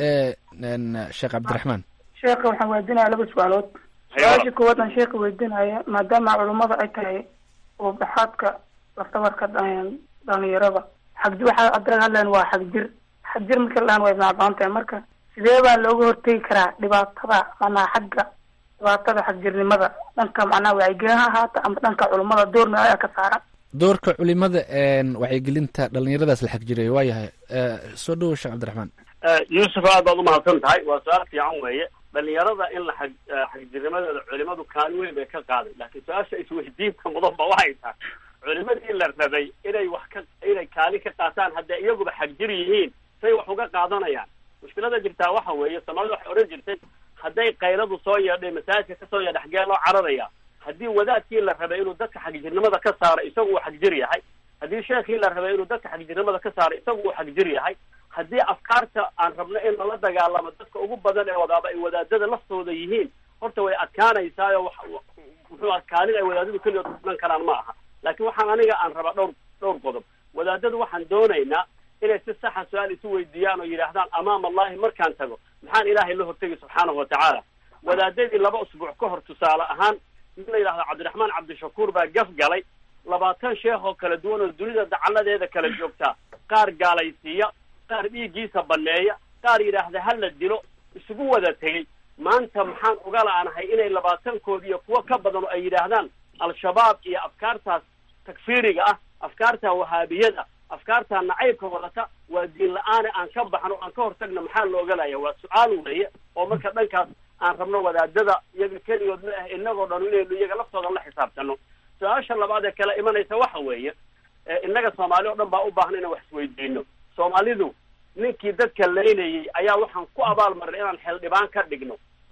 sheekh cabdiraxmaan? sheekha waxaan weydinaya laba su-aalood. su-aasha koowaad aan sheekha weydinaya maadaama culummada ay tahay oo dhaxaadka laftabarka dhalinyarada waxaa hadda hadleen waa xagjir marka la dhahan way macbaan tahay. marka sidee baa looga hortegi karaa dhibaatada manaa xagga dhibaatada xagjirnimada dhanka macnaha wacyigelin ha ahaata ama dhanka culummada doorna ayaa ka saaran? doorka culimada wacyigelinta dhalinyaradaas la xagjiray waa yahay. soo dhawow sheekh cabdiraxmaan. yuusuf aad baad umahadsan tahay, waa su-aal fiican weeye. dhalinyarada in la xagjirnimadooda culimadu kaalin weyn bay ka qaaday, laakiin su-aasha isweydiinta mudan ba waxay tahay culimadii la rabay inay kaalin ka qaataan haddee iyaguba xagjir yihiin say wax uga qaadanayaan. mushkilada jirtaa waxa weeye soomaalida waxay odhan jirtay hadday qayladu soo yeedhay masaajidka kasoo yeedha xagee loo cararaya. haddii wadaadkii la rabay inuu dadka xagjirnimada ka saaro isagu uu xagjir yahay, haddii sheekhii la rabay inuu dadka xagjirnimada ka saaro isagu uu xagjir yahay, haddii afkaarta aan rabno in lala dagaalamo dadka ugu badan ee wadaaba ay wadaadada laftooda yihiin, horta way adkaanaysaayo muxuu kaalin ay wadaadadu keligood kulan karaan ma aha. laakiin waxaan aniga aan rabaa dhowr qodob. wadaadadu waxaan doonaynaa inay si saxa su-aal isu weydiiyaan oo yidhaahdaan amaam allahi markaan tago maxaan ilaahay la hortegi subxaanahu watacaala. wadaadadii 2 usbuuc ka hor tusaale ahaan nin la yidhahdo cabdiraxmaan cabdishakuur baa gaf galay 20 sheekh oo kala duwan oo dunida dacaladeeda kala joogtaa, qaar gaalaysiiya, qaar dhiiggiisa baneeya, qaar yidhaahda ha la dilo, isugu wada tegey. maanta maxaan uga la-aanahay inay 20kood iyo kuwo ka badan oo ay yidhaahdaan al-shabaab iyo afkaartaas takfiiriga ah, afkaarta wahaabiyada, afkaarta nacaybka wadata waa diin la-aane aan ka baxno aan ka hortagno maxaa looga laaya. waa su-aal weeye oo marka dhankaas aan rabno wadaadada iyaga keligood ma ah inagoo dhan inaynu iyaga laftooda la xisaabtano. su-aasha labaad ee kala imanaysa waxa weeye innaga soomaali oo dhan baa u baahan inaan wax isweydiino. soomaalidu ninkii dadka laynayay ayaa waxaan ku abaalmarin inaan xeeldhibaan ka dhigno.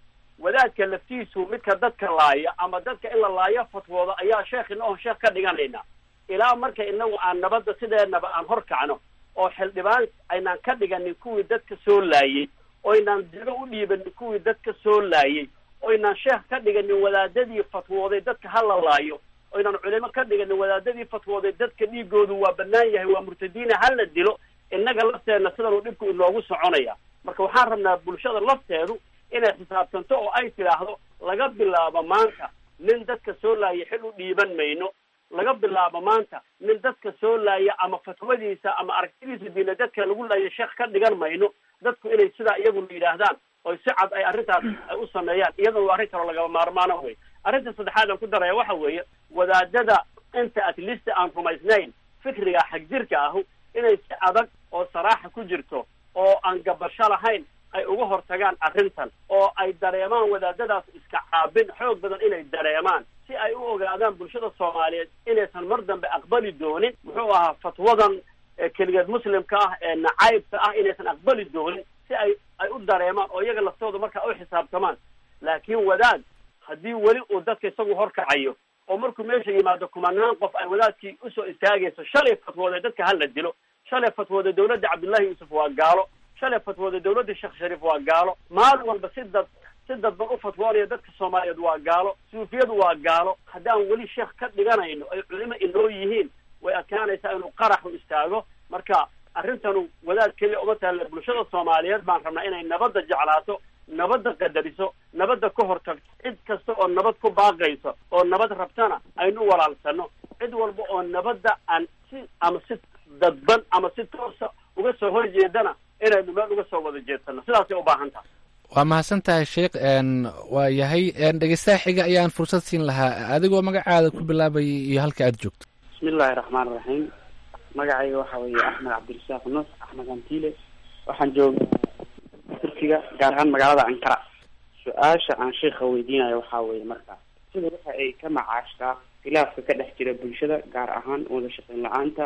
wadaadka laftiisu midka dadka laaya ama dadka in la laayo fatwooda ayaa sheekhina oon sheekh ka dhiganayna ilaa marka inagu aan nabadda sideenaba aan hor kacno oo xildhibaan aynaan ka dhiganin kuwii dadka soo laayay oo aynaan digo u dhiibanin kuwii dadka soo laayay oo aynaan sheekh ka dhiganin wadaadadii fatwooday dadka ha la laayo oo aynaan culimo ka dhiganin wadaadadii fatwooday dadka dhiigoodu waa bannaan yahay waa murtadiina ha la dilo innaga lafteenna sidan uu dhibku inoogu soconaya marka waxaan rabnaa bulshada lafteedu inay xisaabtanto oo ay tidhaahdo laga bilaabo maanta nin dadka soo laaya xil u dhiiban mayno laga bilaabo maanta nin dadka soo laaya ama fatwadiisa ama aragtidiisa diina dadka lagu laaya sheekh ka dhigan mayno dadku inay sidaa iyaguna yidhaahdaan oo si cad ay arrintaas ay u sameeyaan iyadana waa arrin kaloo lagaba maarmaano wey arrinta saddexaad aan ku daraya waxa weeye wadaadada inta at least aan rumaysnayn fikriga xagjirka ahu inay si adag oo saraaxa ku jirto oo aan gabasho lahayn ay uga hortagaan arrintan oo ay dareemaan wadaadadaas iska caabin xoog badan inay dareemaan si ay u ogaadaan bulshada soomaaliyeed inaysan mar dambe aqbali doonin muxuu ahaa fatwadan keligeed muslimka ah ee nacaybka ah inaysan aqbali doonin si ay u dareemaan oo iyaga laftooda markaa u xisaabtamaan laakiin wadaad haddii weli uu dadka isagu horkacayo oo markuu meesha yimaado kumanaan qof ay wadaadkii usoo istaagayso shalay fatwooda dadka hala dilo shalay fatwooda dawladda cabdullaahi yuusuf waa gaalo shalay fatwooda dawladda sheekh shariif waa gaalo maalin walba si dadban u fatwoonaya dadka soomaaliyeed waa gaalo suufiyadu waa gaalo haddaan weli sheekh ka dhiganayno ay culimo inoo yihiin way adkaanaysaa inuu qaraxu istaago marka arrintanu wadaad keliya uma taalla bulshada soomaaliyeed baan rabnaa inay nabadda jeclaato nabadda qadariso nabadda ka hortagto cid kasta oo nabad ku baaqayso oo nabad rabtana aynu walaalsano cid walba oo nabadda aan si dadban ama si toosa uga soo horjeedana inaynu meel uga soo wada jeedsano sidaasay u baahan tahay waa mahadsan tahay sheekh waa yahay dhegeystaha xiga ayaan fursad siin lahaa adigoo magacaada ku bilaabayay iyo halka aad joogto bismillahi raxmaan raxiim magacayga waxa weeye axmed cabdirasaaq nos axmed antile waxaan joogaa turkiga gaar ahaan magaalada ankara su-aasha aan sheikha weydiinayo waxaa weeye markaa sida waxa ay ka macaashtaa khilaafka ka dhex jira bulshada gaar ahaan wada shaqeyn la-aanta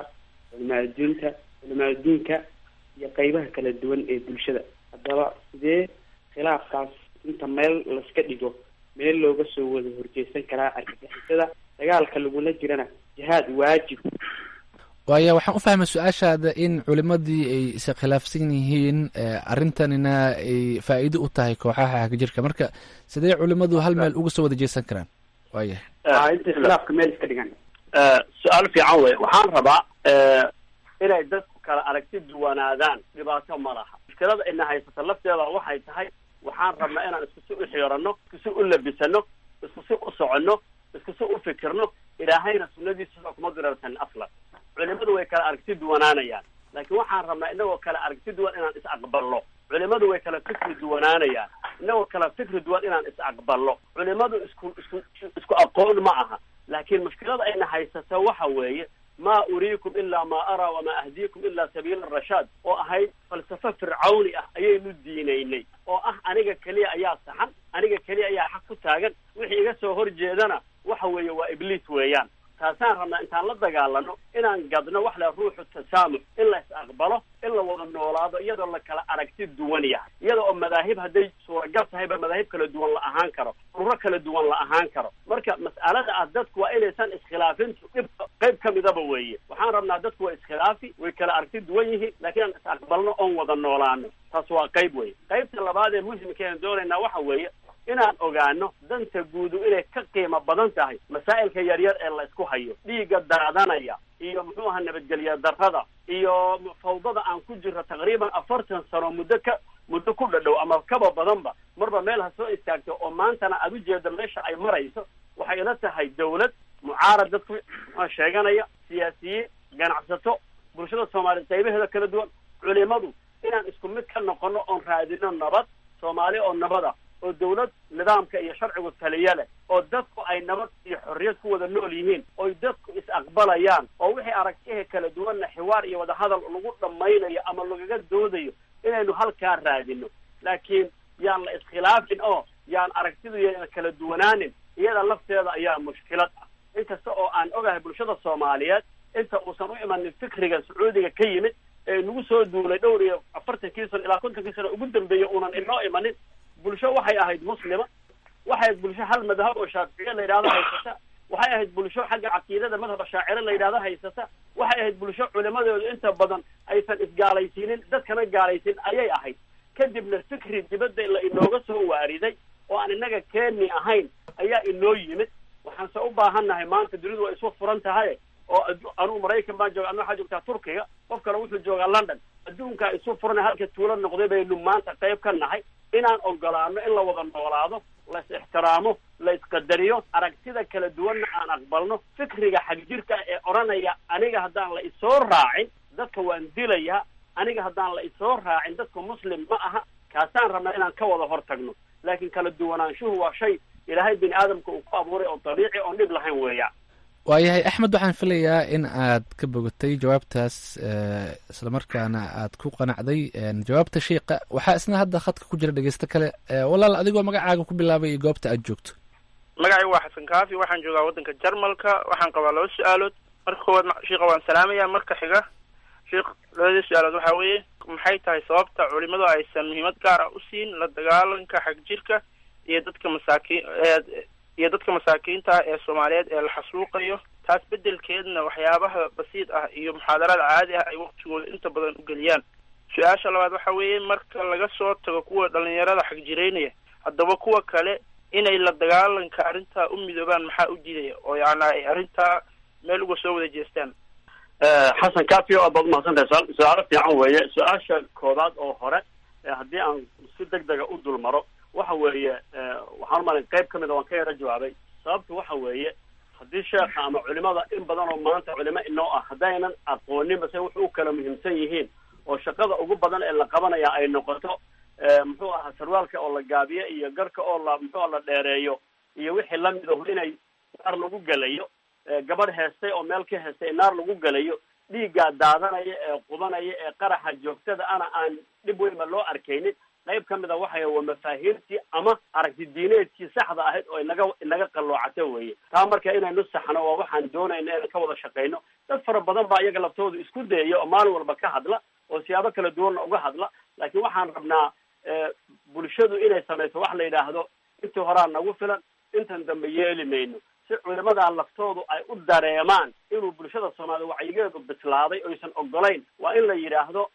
culimaa adduunka iyo qeybaha kala duwan ee bulshada haddaba sidee khilaafkaas inta meel laska dhigo meel looga soo wada horjeesan karaa argagixisada dagaalka lagula jirana jihaad waajib waaya waxaan u fahmay su-aashaada in culimadii ay isa khilaafsan yihiin arrintanina ay faa'iido u tahay kooxaha xagjirka marka sidee culimadu hal meel uga soo wada jeesan karaan waaya intay khilaafka meel iska dhigan su-aal fiican wey waxaan rabaa inay dadku kala aragti duwanaadaan dhibaato ma laha mushkilada ina haysata lafteeda waxay tahay waxaan rabnaa inaan iskusi u xiirano iskusi u labisano iskusi u soconno iskusi u fikirno ilaahayna sunnadiisa kuma dirarsan aslan culimadu way kala aragti duwanaanayaan laakiin waxaan rabnaa inagoo kala aragti duwan inaan is aqbalno culimadu way kala fikri duwanaanayaan inagoo kala fikri duwan inaan is aqbalno culimadu isku aqoon ma aha laakiin mushkilada ayna haysata waxa weeye ma uriikum ilaa ma araa wamaa ahdiikum ilaa sabiila rashaad oo ahayd falsafo fircawni ah ayaynu diinaynay oo ah aniga keliya ayaa saxan aniga keliya ayaa xaq ku taagan wixii iga soo horjeedana waxa weeye waa ibliis weeyaan taasaan rabnaa intaan la dagaalano inaan gadno wax la ruuxu tasaamux in la is aqbalo in la wada noolaado iyadoo la kala aragti duwan yahay iyada oo madaahib hadday suuragal tahayba madaahib kala duwan la ahaan karo ururo kala duwan la ahaan karo marka mas'alada ah dadku waa inaysan iskhilaafintu dhibka qayb ka midaba weeye waxaan rabnaa dadku waa iskhilaafi way kala aragti duwan yihiin laakiin aan is aqbalno oon wada noolaano taas waa qayb weye qaybta labaad ee muhimkeena doonaynaa waxa weeye inaan ogaano danta guudu inay ka qiimo badan tahay masaa'ilka yaryar ee la isku hayo dhiigga daadanaya iyo muxuu ahaa nabadgelya darrada iyo fawdada aan ku jirro taqriiban 40 sano muddo ku dhadhow ama kaba badanba marba meel ha soo istaagto oo maantana aad ujeeda meesha ay marayso waxay ila tahay dawlad mucaarad dadku sheeganaya siyaasiyiin ganacsato bulshada soomaaliyeed qaybaheeda kala duwan culimadu inaan isku mid ka noqono oon raadino nabad soomaali oo nabada oo dawlad nidaamka iyo sharcigu taliya leh oo dadku ay nabad iyo xorriyad ku wada nool yihiin oy dadku is-aqbalayaan oo wixii aragtiha kala duwanna xiwaar iyo wadahadal lagu dhammaynayo ama lagaga doodayo inaynu halkaa raadino laakiin yaan la iskhilaafin oo yaan aragtidu yayna kala duwanaanin iyada lafteeda ayaa mushkilad ah inkasta oo aan ogahay bulshada soomaaliyeed inta uusan u imanin fikriga sacuudiga ka yimid ee nagu soo duulay dhowr iyo 40 sano ilaa 50 sano ugu dambeeyay uunan inoo imanin bulsho waxay ahayd muslima waxay ahayd bulsho hal madhab oo shaaficiye la yidhahdo haysata, waxay ahayd bulsho xagga caqiidada madhaba shaacire la yidhahdo haysata, waxay ahayd bulsho culimadoodu inta badan aysan isgaalaysiinin dadkana gaalaysiin ayay ahayd. kadibna fikri dibadda la inooga soo waariday oo aan innaga keeni ahayn ayaa inoo yimid. waxaanse u baahannahay maanta dunidu waa isu furan tahay oo anuu maraykan baan jooga, anu waxaa joogtaa turkiga, qof kale wuxuu joogaa london. adduunkaa isu furan halka tuulo noqday baynu maanta qayb ka nahay inaan ogolaano in la wada noolaado, la is ixtiraamo, la isqadariyo, aragtida kala duwanna aan aqbalno. fikriga xagjirka ee odhanaya aniga haddaan la isoo raacin dadka waan dilayaa, aniga haddaan la isoo raacin dadka muslim ma aha, kaasaan rabnaa inaan ka wada hor tagno. laakiin kala duwanaanshuhu waa shay ilaahay bini aadamka uu ku abuuray oo dabiici oon dhib lahayn weeya. waayahay axmed, waxaan filayaa in aad ka bogatay jawaabtaas islamarkaana aad ku qanacday jawaabta sheikha. waxaa isna hadda khadka ku jira dhegeysto kale. walaal, adigoo magacaaga ku bilaabay iyo goobta aad joogto. magacaygu waa xasan kaafi, waxaan joogaa waddanka jarmalka. waxaan qabaa 2 su-aalood. marka koowaad sheikha waan salaamaya. marka xiga sheikh 2 su-aalood waxaa weeye, maxay tahay sababta culimadu aysan muhiimad gaar ah u siin la dagaalanka xagjirka iyo dadka masaakiinta ah ee soomaaliyeed ee la xasuuqayo? taas bedelkeedna waxyaabaha basiid ah iyo muxaadaraad caadi ah ay waqtigooda inta badan u geliyaan. su-aasha labaad waxa weeye, marka laga soo tago kuwa dhalinyarada xagjireynaya, haddaba kuwa kale inay la dagaalanka arrintaa u midoobaan maxaa u diidaya oo yacni ay arrintaa meel uga soo wada jeestaan? xasan kaafiyo aad baad umahadsantahay. su-aalo fiican weeye. su-aasha koobaad oo hore haddii aan si degdega u dul maro waxa weeye, waxaan umalay qayb ka mid a waan ka yara jawaabay. sababtu waxa weeye, haddii sheekha ama culimada in badan oo maanta culimo inoo ah haddaynan aqoonin base wuxu u kala muhiimsan yihiin oo shaqada ugu badan ee la qabanaya ay noqoto muxuu ahaa sarwaalka oo la gaabiyo iyo garka oo la dheereeyo iyo wixii lamid aho inay naar lagu gelayo, gabadh heestay oo meel ka heestay naar lagu gelayo, dhiiggaa daadanaya ee qubanaya ee qaraxa joogtada ana aan dhib weynba loo arkaynin. qayb ka mid a waxaya waa mafaahiirtii ama aragti diineedkii saxda ahayd oo inaga qalloocata weeye. taa marka inaynu saxno waa waxaan doonayna inaan ka wada shaqayno. dad fara badan baa iyaga laftooda isku dayaya oo maalin walba ka hadla oo siyaabo kala duwanna uga hadla, laakiin waxaan rabnaa bulshadu inay samayso wax la yidhaahdo intii horaa nagu filan, intan dambe yeeli mayno, si culimadaa laftoodu ay u dareemaan inuu bulshada soomaalida wacyigeedu bislaaday oysan ogolayn. waa in la yidhaahdo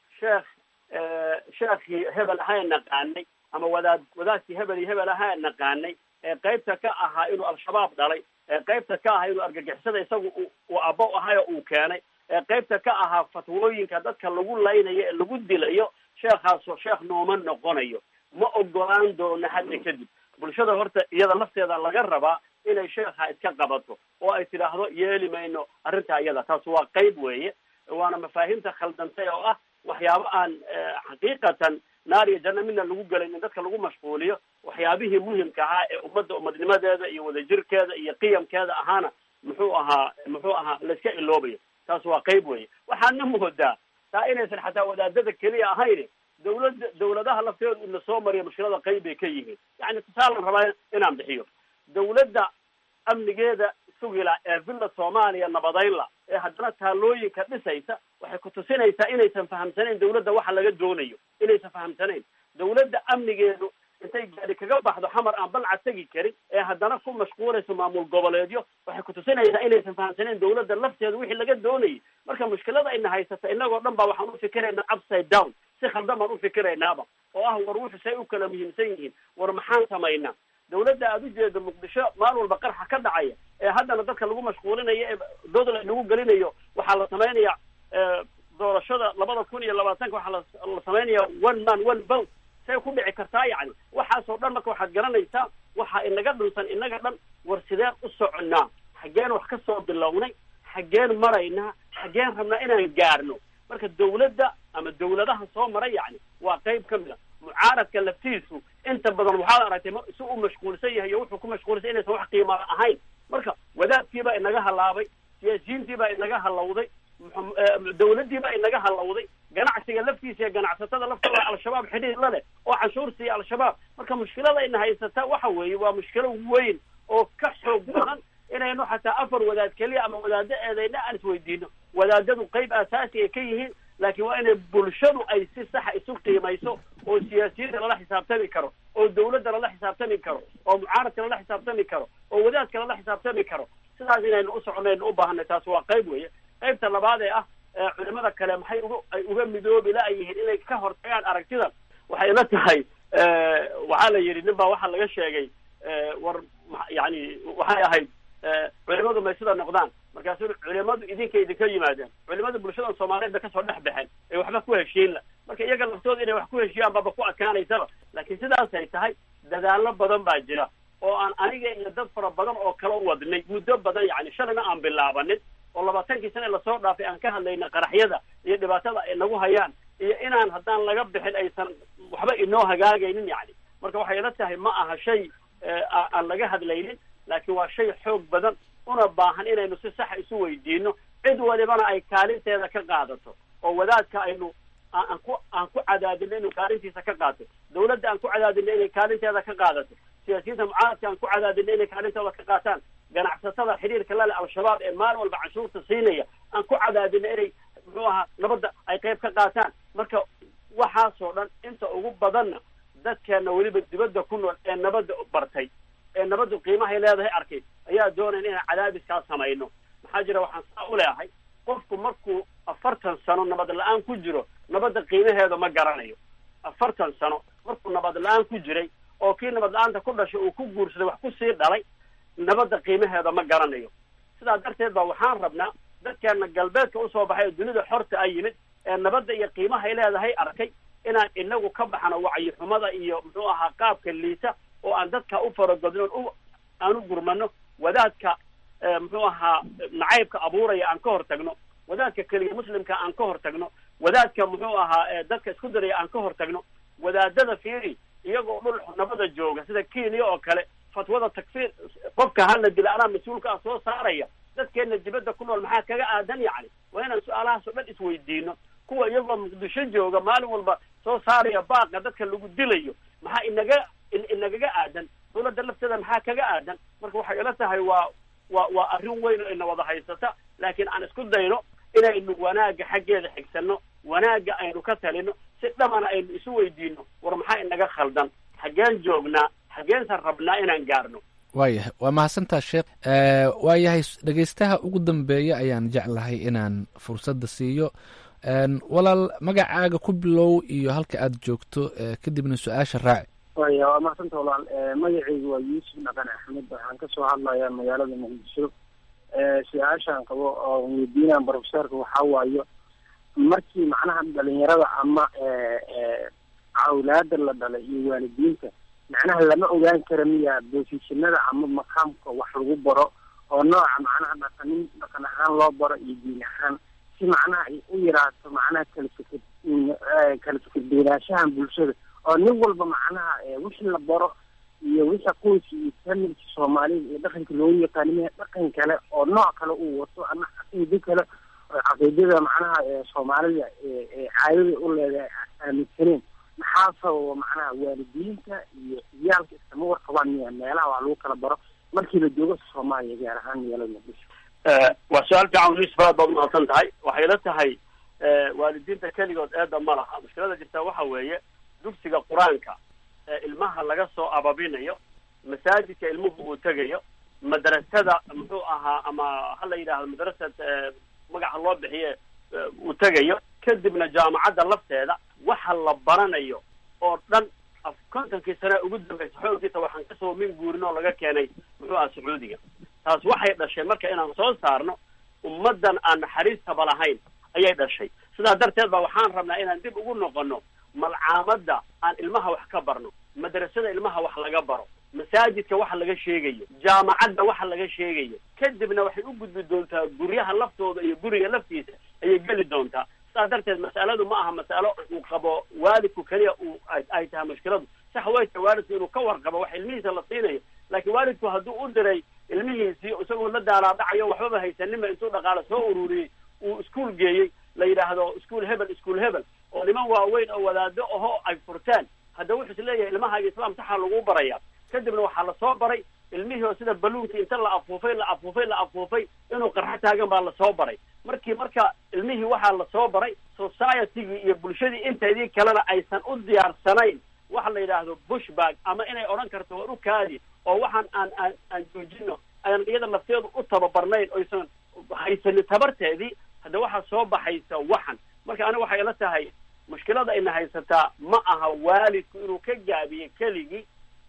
sheekhii hebel ahaa naqaanay ama wadaadkii hebel iyo hebel ahaa naqaanay ee qaybta ka ahaa inuu al-shabaab dhalay, ee qaybta ka ahaa inuu argagixisada isagu uu abo ahayo uu keenay, ee qaybta ka ahaa fatwooyinka dadka lagu laynayo ee lagu dilayo, sheekhaasoo sheekh nooma noqonayo. ma ogolaan doono hadda kadib. bulshada horta iyada lafteeda laga rabaa inay sheekha iska qabato oo ay tidhaahdo yeeli mayno arrintaa iyada. taas waa qayb weeye, waana mafaahiimta khaldantay oo ah waxyaabo aan xaqiiqatan naar iyo janno midna lagu gelayn in dadka lagu mashquuliyo. waxyaabihii muhimka ahaa ee umadnimadeeda iyo wadajirkeeda iyo qiyamkeeda ahaana muxuu ahaa laiska iloobayo. taas waa qayb weeye. waxaadna moodaa taa inaysan xataa wadaadada keliya ahayn, dawladaha lafteedu in lasoo mariyo mushkilada qayb bay ka yihiin. yani tusaalan rabaa inaan bixiyo, dawladda amnigeeda sugila ee villa soomaaliya nabadaynla ee haddana taalooyinka dhisaysa waxay ku tusinaysaa inaysan fahamsanayn dawladda waxa laga doonayo, inaysan fahamsanayn. dawladda amnigeedu intay gaadi kaga baxdo xamar aan balca tegi karin ee haddana ku mashquulayso maamul goboleedyo waxay ku tusinaysaa inaysan fahamsanayn dawladda lafteedu wixii laga doonayay. marka mushkilada ina haysata inagoo dhan baa waxaan ufikiraynaa upside down, si khaldan baan ufikiraynaaba oo ah war wuxu say u kala muhiimsan yihiin, war maxaan samaynaa? dawladda aada ujeedo muqdisho maalin walba qarxa ka dhacaya ee haddana dadka lagu mashquulinayo ee doodla lagu gelinayo, waxaa la samaynaya doorashada 2020 waxaa la samaynaya one man one vote. say ku dhici kartaa? yani waxaasoo dhan marka waxaad garanaysaa waxaa inaga dhunsan inaga dhan. war sideen u soconnaa? xaggeen wax ka soo bilownay? xaggeen maraynaa? xaggeen rabnaa inaan gaarno? marka dawladda ama dawladaha soo maray yani waa qayb ka mid a. mucaaradka laftiisu inta badan waxaad aragtay si uu mashquulsan yahay iyo wuxuu ku mashquulsan inaysan wax qiima ahayn. marka wadaadkiibaa inaga halaabay, siyaasiyiintiibaa inaga halowday, dawladdiibaa inaga halowday, ganacsiga laftiisa iyo ganacsatada laftooda al-shabaab xidhiir la leh oo canshuur siiya al-shabaab. marka mushkilada ina haysata waxa weeye waa mushkilo weyn oo ka xoog badan inaynu xataa 4 wadaad keliya ama wadaado eedayna aan isweydiino. wadaadadu qayb aasaasi ay ka yihiin, laakiin waa inay bulshadu ay si saxa isu qiimayso oo siyaasiyiinta lala xisaabtami karo. oo dawladda lala xisaabtami karo oo mucaaradka lala xisaabtami karo oo wadaadka lala xisaabtami karo sidaas inaynu u soconaynu u baahanay taas waa qayb weeye. qaybta labaad ee ah culimada kale maxay ay uga midoobi la-yihiin inay ka hortagaan aragtidan waxay la tahay waxaa la yidhi nin baa waxaa laga sheegay war yani waxay ahayd culimadu may sida noqdaan markaasu culimadu idinka yimaadeen culimada bulshada soomaaliyeed ba kasoo dhex baxeen ee waxba ku heshiin la marka iyaga laftooda inay wax ku heshiiyaan baba ku adkaanaysaba laakiin sidaasay tahay dadaalo badan baa jira oo aan aniga iyo dad fara badan oo kala wadnay muddo badan yani shalayna aan bilaabanin oo 20 sano lasoo dhaafay aan ka hadlayna qaraxyada iyo dhibaatada ay nagu hayaan iyo inaan haddaan laga bixin aysan waxba inoo hagaagaynin yani marka waxay ila tahay ma aha shay aan laga hadlaynin laakiin waa shay xoog badan una baahan inaynu si sax isu weydiino cid walibana ay kaalinteeda ka qaadato oo wadaadka aynu aan ku cadaadino inuu kaalintiisa ka qaato dawladda aan ku cadaadino inay kaalinteeda ka qaadato siyaasiyiinta mucaaradka aan ku cadaadino inay kaalintooda ka qaataan ganacsatada xiriirka lale al-shabaab ee maalin walba canshuurta siinaya aan ku cadaadino inay muxuu ahaa nabadda ay qayb ka qaataan marka waxaasoo dhan inta ugu badanna dadkeena weliba dibadda ku nool ee nabadda bartay ee nabaddu qiimahay leedahay arkay ayaa doonaya inaan cadaadiskaa samayno maxaa jira waxaan saa u leeyahay qofku markuu 40 sano nabad la-aan ku jiro nabadda qiimaheeda ma garanayo 40 sano markuu nabad la-aan ku jiray oo kii nabad la-aanta ku dhashay uu ku guursaday wax ku sii dhalay nabadda qiimaheeda ma garanayo sidaa darteed ba waxaan rabnaa dadkeena galbeedka usoo baxay oo dunida xorta ay yimid ee nabadda iyo qiimahay leedahay arkay inaan inagu ka baxno wacyixumada iyo muxuu ahaa qaabka liisa oo aan dadka u faragodno aan u gurmano wadaadka muxuu ahaa nacaybka abuuraya aan ka hortagno wadaadka keliya muslimka aan ka hortagno wadaadka muxuu ahaa dadka isku daraya aan ka hortagno wadaadada fiiri iyagoo dhul nabada jooga sida Kenya oo kale fatwada takfiir qofka hala dila anaa mas-uulka ah soo saaraya dadkeena dibadda ku nool maxaa kaga aadan yani waa inaan su-aalahaas oo dhan isweydiino kuwa iyagoo muqdisho jooga maalin walba soo saaraya baaqa dadka lagu dilayo maxaa inagaga aadan dawladda lafteeda maxaa kaga aadan marka waxay ila tahay waa arrin weyn oo ina wada haysata laakiin aan isku dayno inaynu wanaagga xaggeeda xigsano wanaagga aynu ka talino si dhamana aynu isu weydiino war maxaa inaga khaldan xaggeen joognaa xaggeensan rabnaa inaan gaarno waayahay waa mahadsantaa sheekh waayahay dhegeystaha ugu dambeeya ayaan jeclahay inaan fursadda siiyo walaal magacaaga ku bilow iyo halka aad joogto kadibna su-aasha raaci waya waa mahadsantaa walaal magacaygu waa yuusuf dhaqan axmed waxaan kasoo hadlayaa magaalada muqdisho su-aashaan qabo oo weydiinaan profesorka waxaa waayo markii macnaha dhalinyarada ama awlaada la dhalay iyo waalidiinta macnaha lama ogaan kara miya boosishinada ama maqaamka wax lagu baro oo nooca macnaha dhaqan ahaan loo baro iyo diin ahaan si macnaha ay u yaraato macnaha kala fikirbeelaashahan bulshada oo nin walba macnaha wixii la baro iyo wixii qoyska iyo familka soomaalida iyo dhaqanka loo yaqaanimaya dhaqan kale oo nooc kale uu wato ama caqiido kale oo caqiidada macnaha soomaalida caadada u leedahay aaminsaneen maxaa sababa macnaha waalidiinta iyo ciyaalka iskama warqabaan miya meelaha wax lagu kala baro markii la joogo soomaaliya gaar ahaan magaalada muqdisho waa su-aal fiican yuusuf aad baad umahadsan tahay waxay la tahay waalidiinta keligood eeda ma laha mushkilada jirta waxa weeye dugsiga qur-aanka ilmaha laga soo ababinayo masaajidka ilmuhu uu tegayo madrasada muxuu ahaa ama hala yidhaahdo madrasad magaca loo bixiye uu tegayo kadibna jaamacadda lafteeda waxa la baranayo oo dhan 50 sano ugu dambaysa xooggiisa waxaan kasoo min guurin oo laga keenay muxuu ahaa sacuudiga taas waxay dhashay marka inaan soo saarno ummaddan aan naxariistaba lahayn ayay dhashay sidaa darteed ba waxaan rabnaa inaan dib ugu noqono malcaamadda aan ilmaha wax ka barno madrasada ilmaha wax laga baro masaajidka waxa laga sheegayo jaamacadda waxa laga sheegayo kadibna waxay u gudbi doontaa guryaha laftooda iyo guriga laftiisa ayay geli doontaa sidaa darteed mas'aladu ma aha mas'alo uu qabo waalidku keliya ay tahay mushkiladu sax way tahay waalidku inuu ka warqabo wax ilmihiisa la siinayo laakiin waalidku hadduu u diray ilmihiisii isagoo la daalaadhacayo waxbaba haysanima intuu dhaqaale soo ururiyey uu iskuul geeyey la yidhaahdo iskuul hebel oo niman waaweyn oo wadaado ahoo ay furteen hadda wuxuu is leeyahay ilmahaaga islaam saxaa lagu baraya kadibna waxaa lasoo baray ilmihii oo sida baluunka inta la afuufay inuu qarxo taagan baa lasoo baray marka ilmihii waxaa lasoo baray societygii iyo bulshadii inteedii kalena aysan u diyaarsanayn wax la yidhaahdo bushback ama inay odhan karto war u kaadi oo waxaan aan joojino ayaan iyada lafteedu u tababarnayn oysan haysanin tabarteedii hadda waxaa soo baxaysa waxan marka aniga waxay ila tahay mushkilada ayna haysataa ma aha waalidku inuu ka gaabiye keligii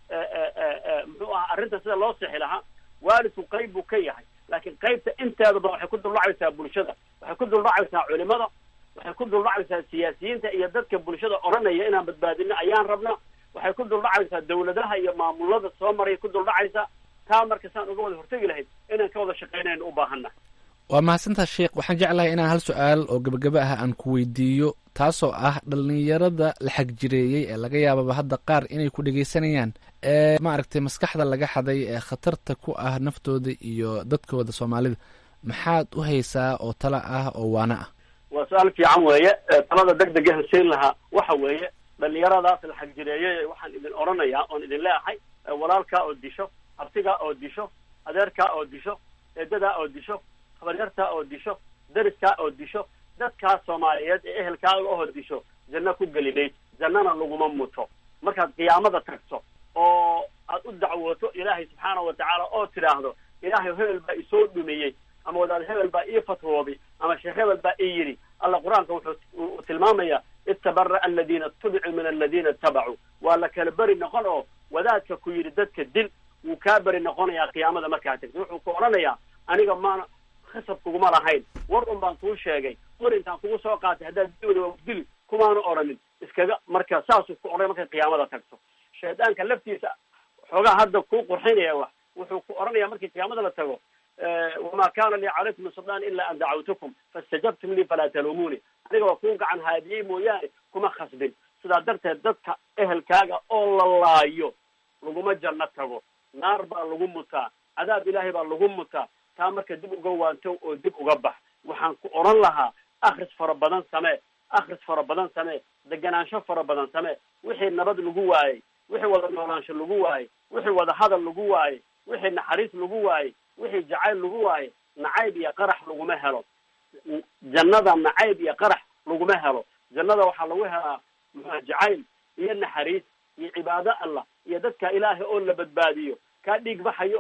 muxuu ahaa arrinta sida loo sixi lahaa waalidku qayb buu ka yahay laakiin qaybta inteedaba waxay ku duldhacaysaa bulshada waxay ku duldhacaysaa culimada waxay ku duldhacaysaa siyaasiyiinta iyo dadka bulshada odhanaya inaan badbaadino ayaan rabna waxay ku duldhacaysaa dawladaha iyo maamulada soo maray ku duldhacaysaa taa marka saan uga wada hortegi lahayd inaan ka wada shaqaynayno u baahana waa mahadsantaa sheekh waxaan jeclahay inaan hal su-aal oo gebagaba ah aan ku weydiiyo taasoo ah dhalinyarada la xagjireeyey ee laga yaababa hadda qaar inay ku dhegaysanayaan ee maaragtay maskaxda laga xaday ee khatarta ku ah naftooda iyo dadkooda soomaalida maxaad u haysaa oo tala ah oo waana ah waa su-aal fiican weeye talada degdega hasiin lahaa waxa weeye dhalinyaradaas la xagjireeyey waxaan idin odhanayaa oon idin leeahay walaalkaa oo disho abtigaa oo disho adeerkaa oo disho eedadaa oo disho habaryartaa oo disho dariskaa oo disho dadkaas soomaaliyeed ee ehelkaaga oo disho janno ku gelimayd jannana laguma muto markaad qiyaamada tagto oo aad u dacwooto ilaahay subxaanahu watacaala oo tidhaahdo ilaahay hebel baa isoo dhumiyey ama wadaad hebel baa ii fatwoobay ama sheekh hebel baa ii yidhi alla qur-aanka wuxuu tilmaamayaa itabara'a aladiina itubicuu min aladiina itabacuu waa la kala beri noqon oo wadaadka ku yidhi dadka dil wuu kaa beri noqonayaa qiyaamada markaa tagto wuxuu ku odhanayaa aniga maana khasab kuguma lahayn war un baan kuu sheegay war intaan kugu soo qaatay haddaad dili kumaanu odhanin iskaga marka saasuu ku odhay markay qiyaamada tagto shaydaanka laftiisa xoogaa hadda kuu qurxinaya wax wuxuu ku odhanaya markii qiyaamada la tago wamaa kaana lii calaykum min sultaan ilaa an dacawtukum faistajabtum lii falaa taluumuuni aniga waa kuu gacan haadiyey mooyaane kuma khasbin sidaa darteed dadka ehelkaaga oo la laayo laguma janno tago naar baa lagu mutaa cadaab ilaahay baa lagu mutaa taa marka dib uga waanto oo dib uga bax waxaan ku odhan lahaa akhris fara badan samee akhris fara badan samee deganaansho fara badan samee wixii nabad lagu waayey wixii wada noolaansho lagu waayey wixii wada hadal lagu waayey wixii naxariis lagu waayey wixii jacayl lagu waayey nacayb iyo qarax laguma helo jannada nacayb iyo qarax laguma helo jannada waxaa lagu helaa muxua jacayl iyo naxariis iyo cibaado allah iyo dadka ilaahay oo la badbaadiyo kaa dhiig baxayo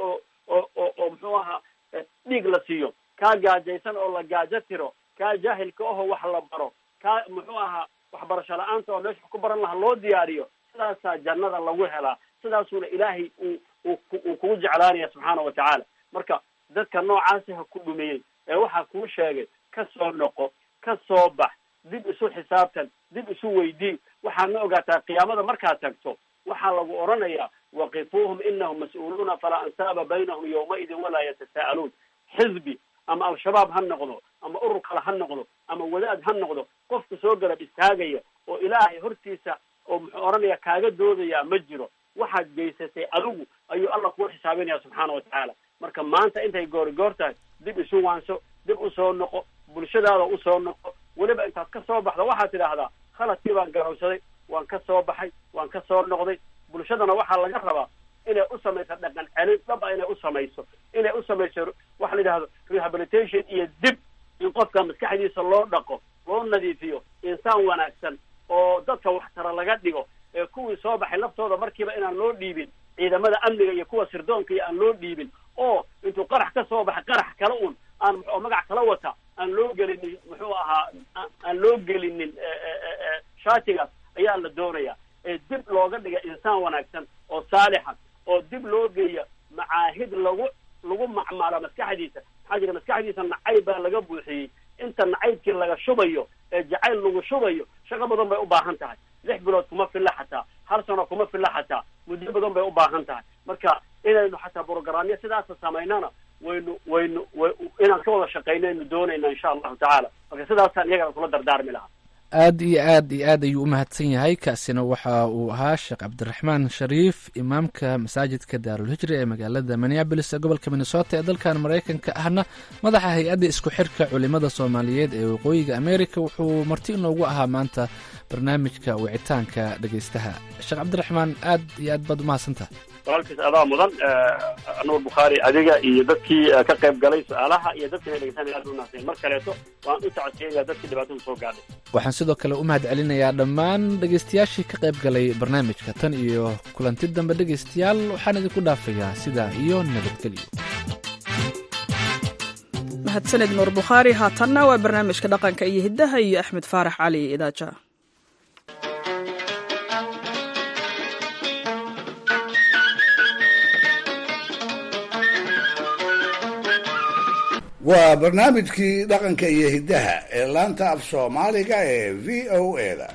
oo muxuu ahaa dhiig la siiyo kaa gaajaysan oo la gaajo tiro kaa jaahilka oho wax la baro kaa muxuu ahaa waxbarasho la-aanta oo meesha ku baran laha loo diyaariyo sidaasaa jannada lagu helaa sidaasuuna ilaahay uu kugu jeclaanaya subxaana watacaala marka dadka noocaasi ha ku dhumiyey ee waxaa kuu sheegay ka soo noqo ka soo bax dib isu xisaabtan dib isu weydii waxaadna ogaataa qiyaamada markaad tagto waxaa lagu odhanayaa waqifuuhum inahum mas-uuluuna falaa ansaaba baynahum yawmaidin walaa yatasaa'aluun xisbi ama al-shabaab ha noqdo ama urur kale ha noqdo ama wadaad ha noqdo qofka soo garab istaagaya oo ilaahay hortiisa oo muxuu odhanaya kaaga doodayaa ma jiro waxaad geysatay adigu ayuu alla kuu xisaabinaya subxaana watacaala marka maanta intay goorigoor tahay dib isu waanso dib usoo noqo bulshadaada usoo noqo weliba intaad ka soo baxdo waxaad tidhaahdaa khaladkii baan garowsaday waan ka soo baxay waan ka soo noqday bulshadana waxaa laga rabaa inay u samayso dhaqan celin dhaba inay u samayso inay u samayso waxa la yidhahdo rehabilitation iyo dib in qofka maskaxdiisa loo dhaqo loo nadiifiyo insaan wanaagsan oo dadka waxtara laga dhigo ee kuwii soo baxay laftooda markiiba inaan loo dhiibin ciidamada amniga iyo kuwa sirdoonka iyo aan loo dhiibin oo intuu qarax ka soo baxay qarax kale un aan oo magac kala wata aan loo gelinin muxuu ahaa aan loo gelinin shaatigaas ayaa la doonaya ee dib looga dhiga insaan wanaagsan oo saalixa oo dib loo geeya macaahid lagu macmaalo maskaxdiisa maxaa jira maskaxdiisa nacayb baa laga buuxiyey inta nacaybkii laga shubayo ee jacayl lagu shubayo shaqo badan bay u baahan tahay 6 bilood kuma filla xataa 1 sano kuma filla xataa muddo badan bay u baahan tahay marka inaynu xataa brogramyo sidaas samaynana waynu inaan ka wada shaqaynaynu doonayna insha allahu tacaala marka sidaasaan iyagana kula dardaarmi lahaa aad iyo aad ayuu u mahadsan yahay kaasina waxa uu ahaa sheekh cabdiraxmaan shariif imaamka masaajidka daarulhijra ee magaalada minneabolis ee gobolka minnesota ee dalkan maraykanka ahna madaxa hay-adda isku xirka culimada soomaaliyeed ee waqooyiga america wuxuu marti inoogu ahaa maanta barnaamijka wicitaanka dhegaystaha sheekh cabdiraxmaan aad iyo aad baad u mahadsantaha walaalkiis adaa mudan nuur bukhaari adiga iyo dadkii ka qayb galay su-aalaha iyo dadkii dhegeysanaya aad u naxseen mar kaleeto waan u tacsiyeynaya dadkii dhibaatada soo gaadhay. waxaan sidoo kale u mahad celinayaa dhammaan dhegaystayaashii ka qayb galay barnaamijka tan iyo kulanti dambe dhegaystayaal waxaan idinku dhaafayaa sidaa iyo nabadgelyo. mahadsanid nuur bukhaari. haatanna waa barnaamijka dhaqanka iyo hiddaha iyo axmed faarax cali idaaja. waa barnaamijkii dhaqanka iyo hiddaha ee laanta af soomaaliga ee v o a-da.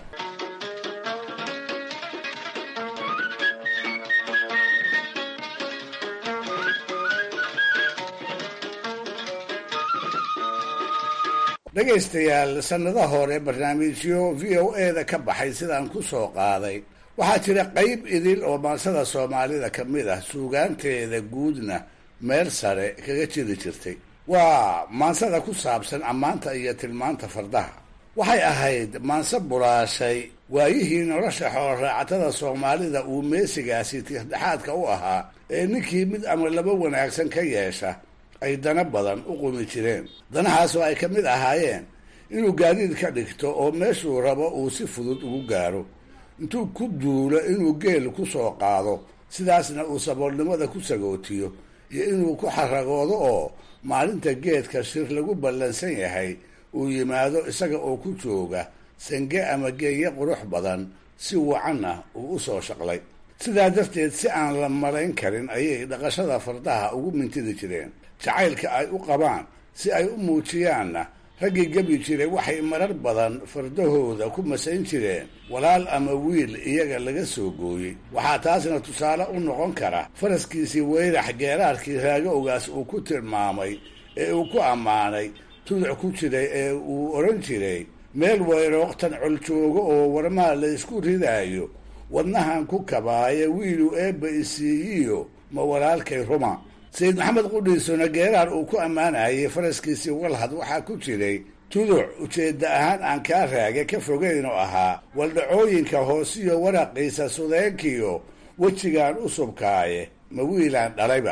dhegaystayaal sannada hore barnaamijyo v o a-da ka baxay sidaan ku soo qaaday waxaa jira qayb idil oo maansada soomaalida ka mid ah suugaanteeda guudna meel sare kaga jiri jirtay. waa maansada ku saabsan ammaanta iyo tilmaanta fardaha. waxay ahayd maanse buraashay waayihii nolosha xoolraacatada soomaalida uu meesigaasi tirdhexaadka u ahaa ee ninkii mid ama laba wanaagsan ka yeesha ay dana badan u qumi jireen. danahaasoo ay ka mid ahaayeen inuu gaadiid ka dhigto oo meeshuu rabo uu si fudud ugu gaaro, intuu ku duulo inuu geel ku soo qaado, sidaasna uu saboolnimada ku sagootiyo, iyo inuu ku xaragoodo oo maalinta geedka shir lagu ballansan yahay uu yimaado isaga oo ku jooga sange ama geeye qurux badan si wacanna uu u soo shaqlay. sidaa darteed si aan la malayn karin ayay dhaqashada fardaha ugu mintidi jireen. jacaylka ay u qabaan si ay u muujiyaanna raggii gebi jiray waxay marar badan fardahooda ku masayn jireen walaal ama wiil iyaga laga soo gooyey. waxaa taasna tusaale u noqon kara faraskiisii weyrax geeraarkii raago ogaas uu ku tilmaamay ee uu ku ammaanay tuduc ku jiray ee uu odhan jiray meel weyrooqtan coljoogo oo warmaa la isku ridaayo wadnahan ku kabaaye wiilu eebba isiiyiyo ma walaalkay ruma. sayid maxamed qudhiisona geeraar uu ku ammaanayay faraskiisii walhad waxaa ku jiray tuduc ujeedda ahaan aan kaa raage ka fogeyn oo ahaa waldhacooyinka hoosiyo waraqiisa sudeenkiyo wejigaan u subkaaye ma wiilaan dhalayba.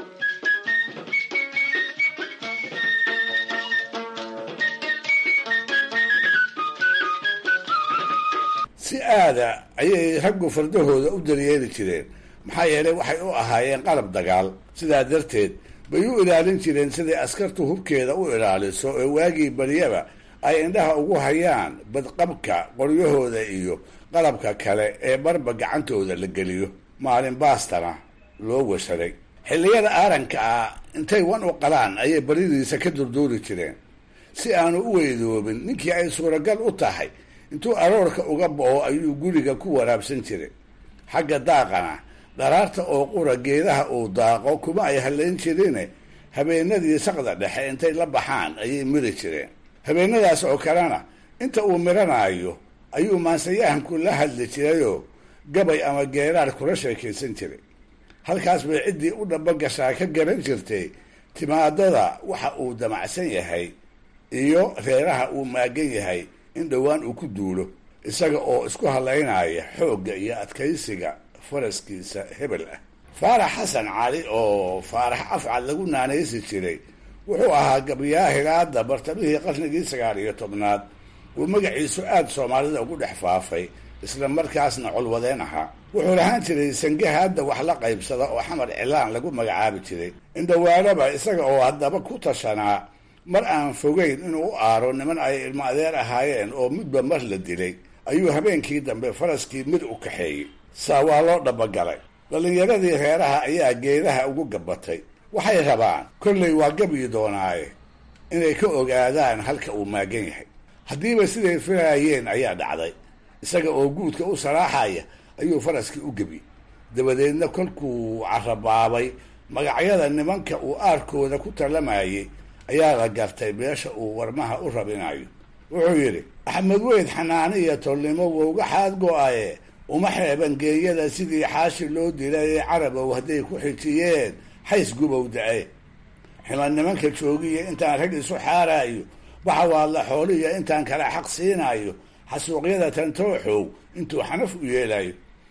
si aada ayay raggu fardahooda u daryeeli jireen, maxaa yeelay waxay u ahaayeen qalab dagaal. sidaa darteed bay u ilaalin jireen siday askartu hubkeeda u ilaaliso ee waagii baryaba ay indhaha ugu hayaan badqabka qoryahooda iyo qalabka kale ee marba gacantooda la geliyo. maalin baastana loo washaray. xilliyada aaranka ah intay wan u qalaan ayay baridiisa ka durduuri jireen si aanu u weydoobin. ninkii ay suuragal u tahay intuu aroorka uga bo'o ayuu guriga ku waraabsan jiray. xagga daaqana dharaarta oo qura geedaha uu daaqo kuma ay hallayn jirine habeenadii saqda dhexe intay la baxaan ayay miri jireen. habeenadaas oo kalena inta uu miranaayo ayuu maansayahanku la hadli jirayoo gabay ama geeraar kula sheekaysan jiray. halkaas bay ciddii u dhabagashaa ka garan jirtay timaadada waxa uu damacsan yahay iyo reeraha uu maagan yahay in dhowaan uu ku duulo, isaga oo isku hadlaynaya xoogga iyo adkaysiga faraskiisa hebel ah. faarax xasan cali oo faarax afcad lagu naanaysi jiray wuxuu ahaa gabyaa hilaada bartamihii qarnigii 19aad. uu magaciisu aad soomaalida ugu dhex faafay, isla markaasna colwadeen ahaa. wuxuu lahaan jiray sange hadda wax la qaybsada oo xamar cilaan lagu magacaabi jiray. indhawaanaba isaga oo haddaba ku tashanaa mar aan fogeyn inuu u aaro niman ay ilmo adeer ahaayeen oo midba mar la dilay, ayuu habeenkii dambe faraskii mid u kaxeeyey. saa waa loo dhabagalay. dhallinyaradii reeraha ayaa geedaha ugu gabatay. waxay rabaan kollay waa gabyi doonaaye inay ka ogaadaan halka uu maagan yahay. haddiiba siday filaayeen ayaa dhacday. isaga oo guudka u saraaxaya ayuu faraskii u gebiyey. dabadeedna kolkuu carabaabay magacyada nimanka uu aarkooda ku talamayay ayaa la gartay meesha uu warmaha u rabinayo. wuxuu yidhi axmed weyd xanaani iyo tolnimo wowga xaad go-aye uma xeeban geeyada sidii xaashi loo dilay ee carabow hadday ku xijiyeen xays gubow da-e. ximan nimanka joogiya intaan rag isu xaaraayo baxawaadla xooliya intaan kala xaq siinayo xasuuqyada tantooxow intuu xanaf u yeelayo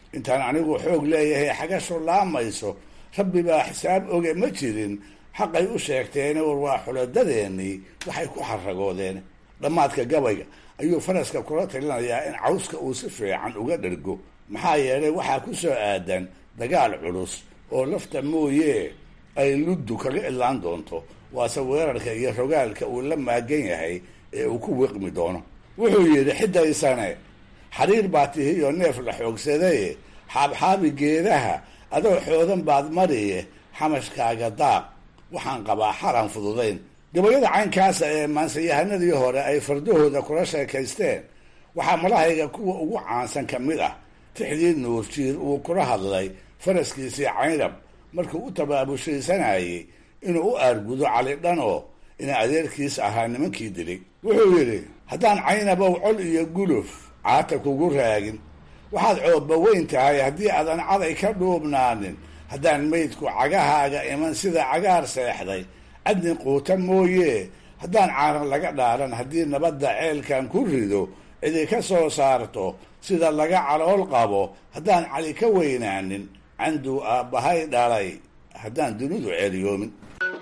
intaan anigu xoog leeyahay xagashu laamayso rabbi baa xisaab oge ma jirin xaqay u sheegteene war waa xuladadeenii waxay ku xaragoodeen. dhammaadka gabayga ayuu faraska kula talinayaa in cawska uu si fiican uga dhergo, maxaa yeelay waxaa ku soo aadan dagaal culus oo lafta mooye ay luddu kaga idlaan doonto, waase weerarka iyo rogaalka uu la maagan yahay ee uu ku wiiqmi doono. wuxuu yidhi xidaysane xariir baa tihi iyo neef la xoogsadaye xaabxaabi geedaha adoo xoodan baad mariye xamashkaaga daaq waxaan qabaa xaran fududayn. gabayada caynkaasa ee maansayahanadii hore ay fardahooda kula sheekaysteen waxaa malahayga kuwa ugu caansan ka mid ah tixdii nuurjiir uu kula hadlay faraskiisii caynab markuu u tabaabushaysanayey inuu u aargudo cali dhanoo ina adeerkiis ahaa nimankii dilay. wuxuu yidhi haddaan caynabow col iyo guluf caata kugu raagin, waxaad coobba weyn tahay haddii aadan caday ka dhuubnaanin, haddaan maydku cagahaaga iman sida cagaar seexday cadni quuta mooye, haddaan caaran laga dhaaran haddii nabadda ceelkan ku rido cidi ka soo saarto sida laga calool qabo, haddaan cali ka weynaanin canduu aabbahay dhalay, haddaan dunidu ceeliyoomin.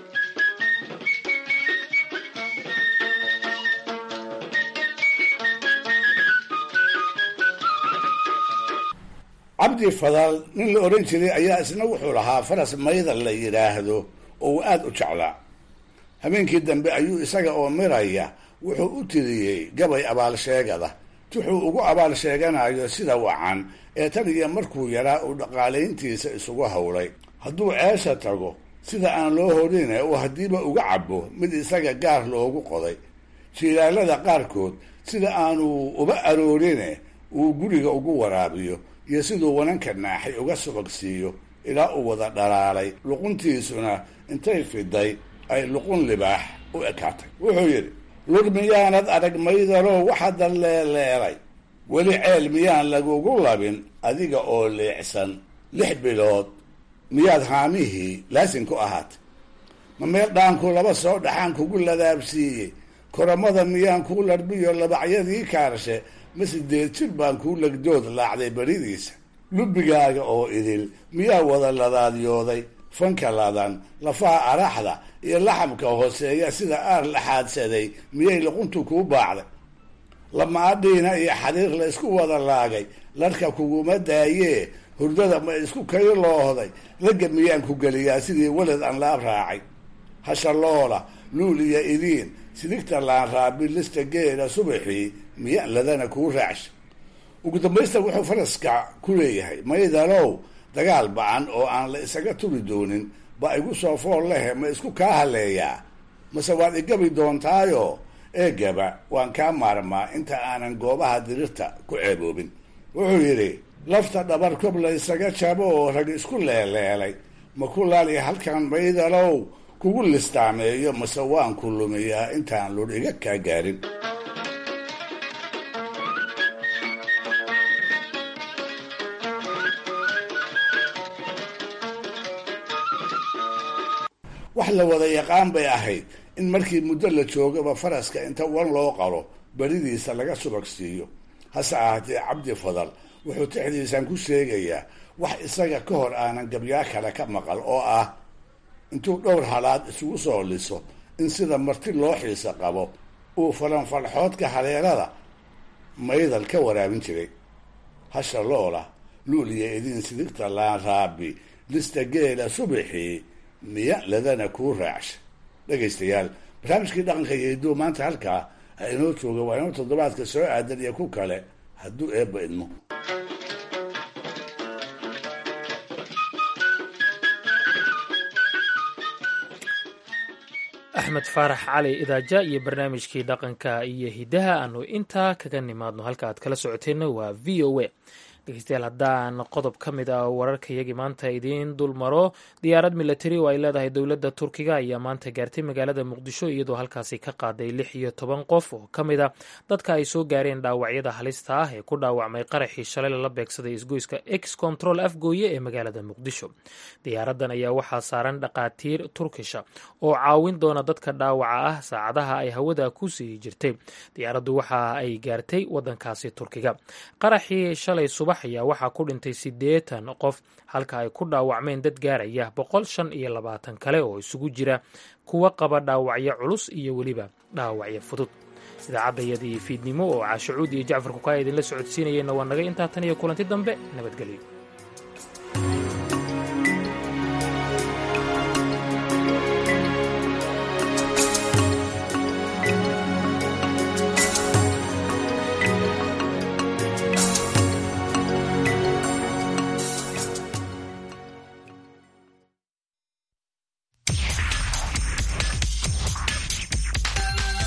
cabdi fadal nin la odhan jiray ayaa isna wuxuu lahaa faras maydal la yidhaahdo oo uu aada u jeclaa. habeenkii dambe ayuu isaga oo miraya wuxuu u tiriyey gabay abaalsheegada, wuxuu ugu abaal sheeganayo sida wacan ee tan iyo markuu yaraa uu dhaqaalayntiisa isugu howlay. hadduu ceesha tago sida aan loo horine uu haddiiba uga cabo mid isaga gaar loogu qoday, jiilaalada qaarkood sida aanu uba aroorine uu guriga ugu waraabiyo, iyo siduu wananka naaxay uga subagsiiyo ilaa uu wada dhalaalay, luquntiisuna intay fiday ay luqun libaax u ekaatay. wuxuu yidhi lur miyaanad arag maydalow waxaada leeleelay, weli ceel miyaan lagugu labin adiga oo leecsan, 6 bilood miyaad haamihii laasin ku ahaatay, ma meel dhaanku laba soo dhaxaan kugu ladaabsiiyey, koramada miyaan kuu larbiyo labacyadii kaarshe, ma 8 jir baan kuu legdood laacday beridiisa, lubbigaaga oo idil miyaa wada ladaadyooday, fanka ladan lafaha araxda iyo laxamka hooseeya sida aar la xaadsaday miyay luquntu kuu baacday, lamaadhiina iyo xariir la isku wada laagay larka kuguma daayee, hurdada ma isku kayo loohday, laga miyaan ku geliyaa sidii walad aan laab raacay, hashaloola luul iyo idiin sidigta laan raabi lista geela subaxii miyaan ladana kuu raacsha. ugu dambaysta wuxuu faraska ku leeyahay maydalow dagaal ba-an oo aan la isaga turi doonin ba igu soo fool lehe ma isku kaa haleeyaa, mase waad igabi doontaayo eegaba waan kaa maarmaa inta aanan goobaha dirirta ku ceeboobin. wuxuu yidhi lafta dhabar kob la isaga jabo oo rag isku leeleelay, ma ku laaliya halkan maydalow kugu listaameeyo, mase waan ku lumiyaa intaan lur iga kaa gaarin. wax la wada yaqaan bay ahayd in markii muddo la joogaba faraska inta wan loo qalo beridiisa laga subagsiiyo. hase ahaatee cabdi fadal wuxuu tixdiisan ku sheegayaa wax isaga ka hor aanan gabyaa kale ka maqal oo ah intuu dhowr halaad isugu soo liso in sida marti loo xiisa qabo uu falanfalxoodka hareerada maydal ka waraabin jiray. hasha loola luul iyo idiin sidigta laan raabi lista geela subaxii miya ladana kuu raacsha. dhegaystayaal barnaamijkii dhaqanka iyo hidduu maanta halkaa ha inoo jooga, waa inuu toddobaadka soo aadan iyo ku kale hadduu eebba idmo. axmed faarax cali idaaja iyo barnaamijkii dhaqanka iyo hiddaha aanu intaa kaga nimaadno. halka aad kala socoteenna waa v o a. dhegeystayaal haddaan qodob ka mid ah wararkayagii maanta idiin dul maro, diyaarad milatari oo ay leedahay dowladda turkiga ayaa maanta gaartay magaalada muqdisho iyadoo halkaasi ka qaaday 16 qof oo ka mid a dadka ay soo gaareen dhaawacyada halista ah ee ku dhaawacmay qaraxii shalay lala beegsaday isgoyska ex control afgooye ee magaalada muqdisho. diyaaradan ayaa waxaa saaran dhaqaatiir turkisha oo caawin doona dadka dhaawaca ah saacadaha ay hawada ku sii jirtay. diyaaraddu waxa ay gaartay wadankaasi turkiga. qaraxii shalay subax qarax ayaa waxaa ku dhintay 80 qof halka ay ku dhaawacmeen dad gaaraya 125 kale oo isugu jira kuwa qaba dhaawacyo culus iyo weliba dhaawacyo fudud. idaacadayadii fiidnimo oo caashacuud iyo jacfar kukaa idinla socodsiinayeenna waa naga intaa tan iyo kulanti dambe nabadgelyo.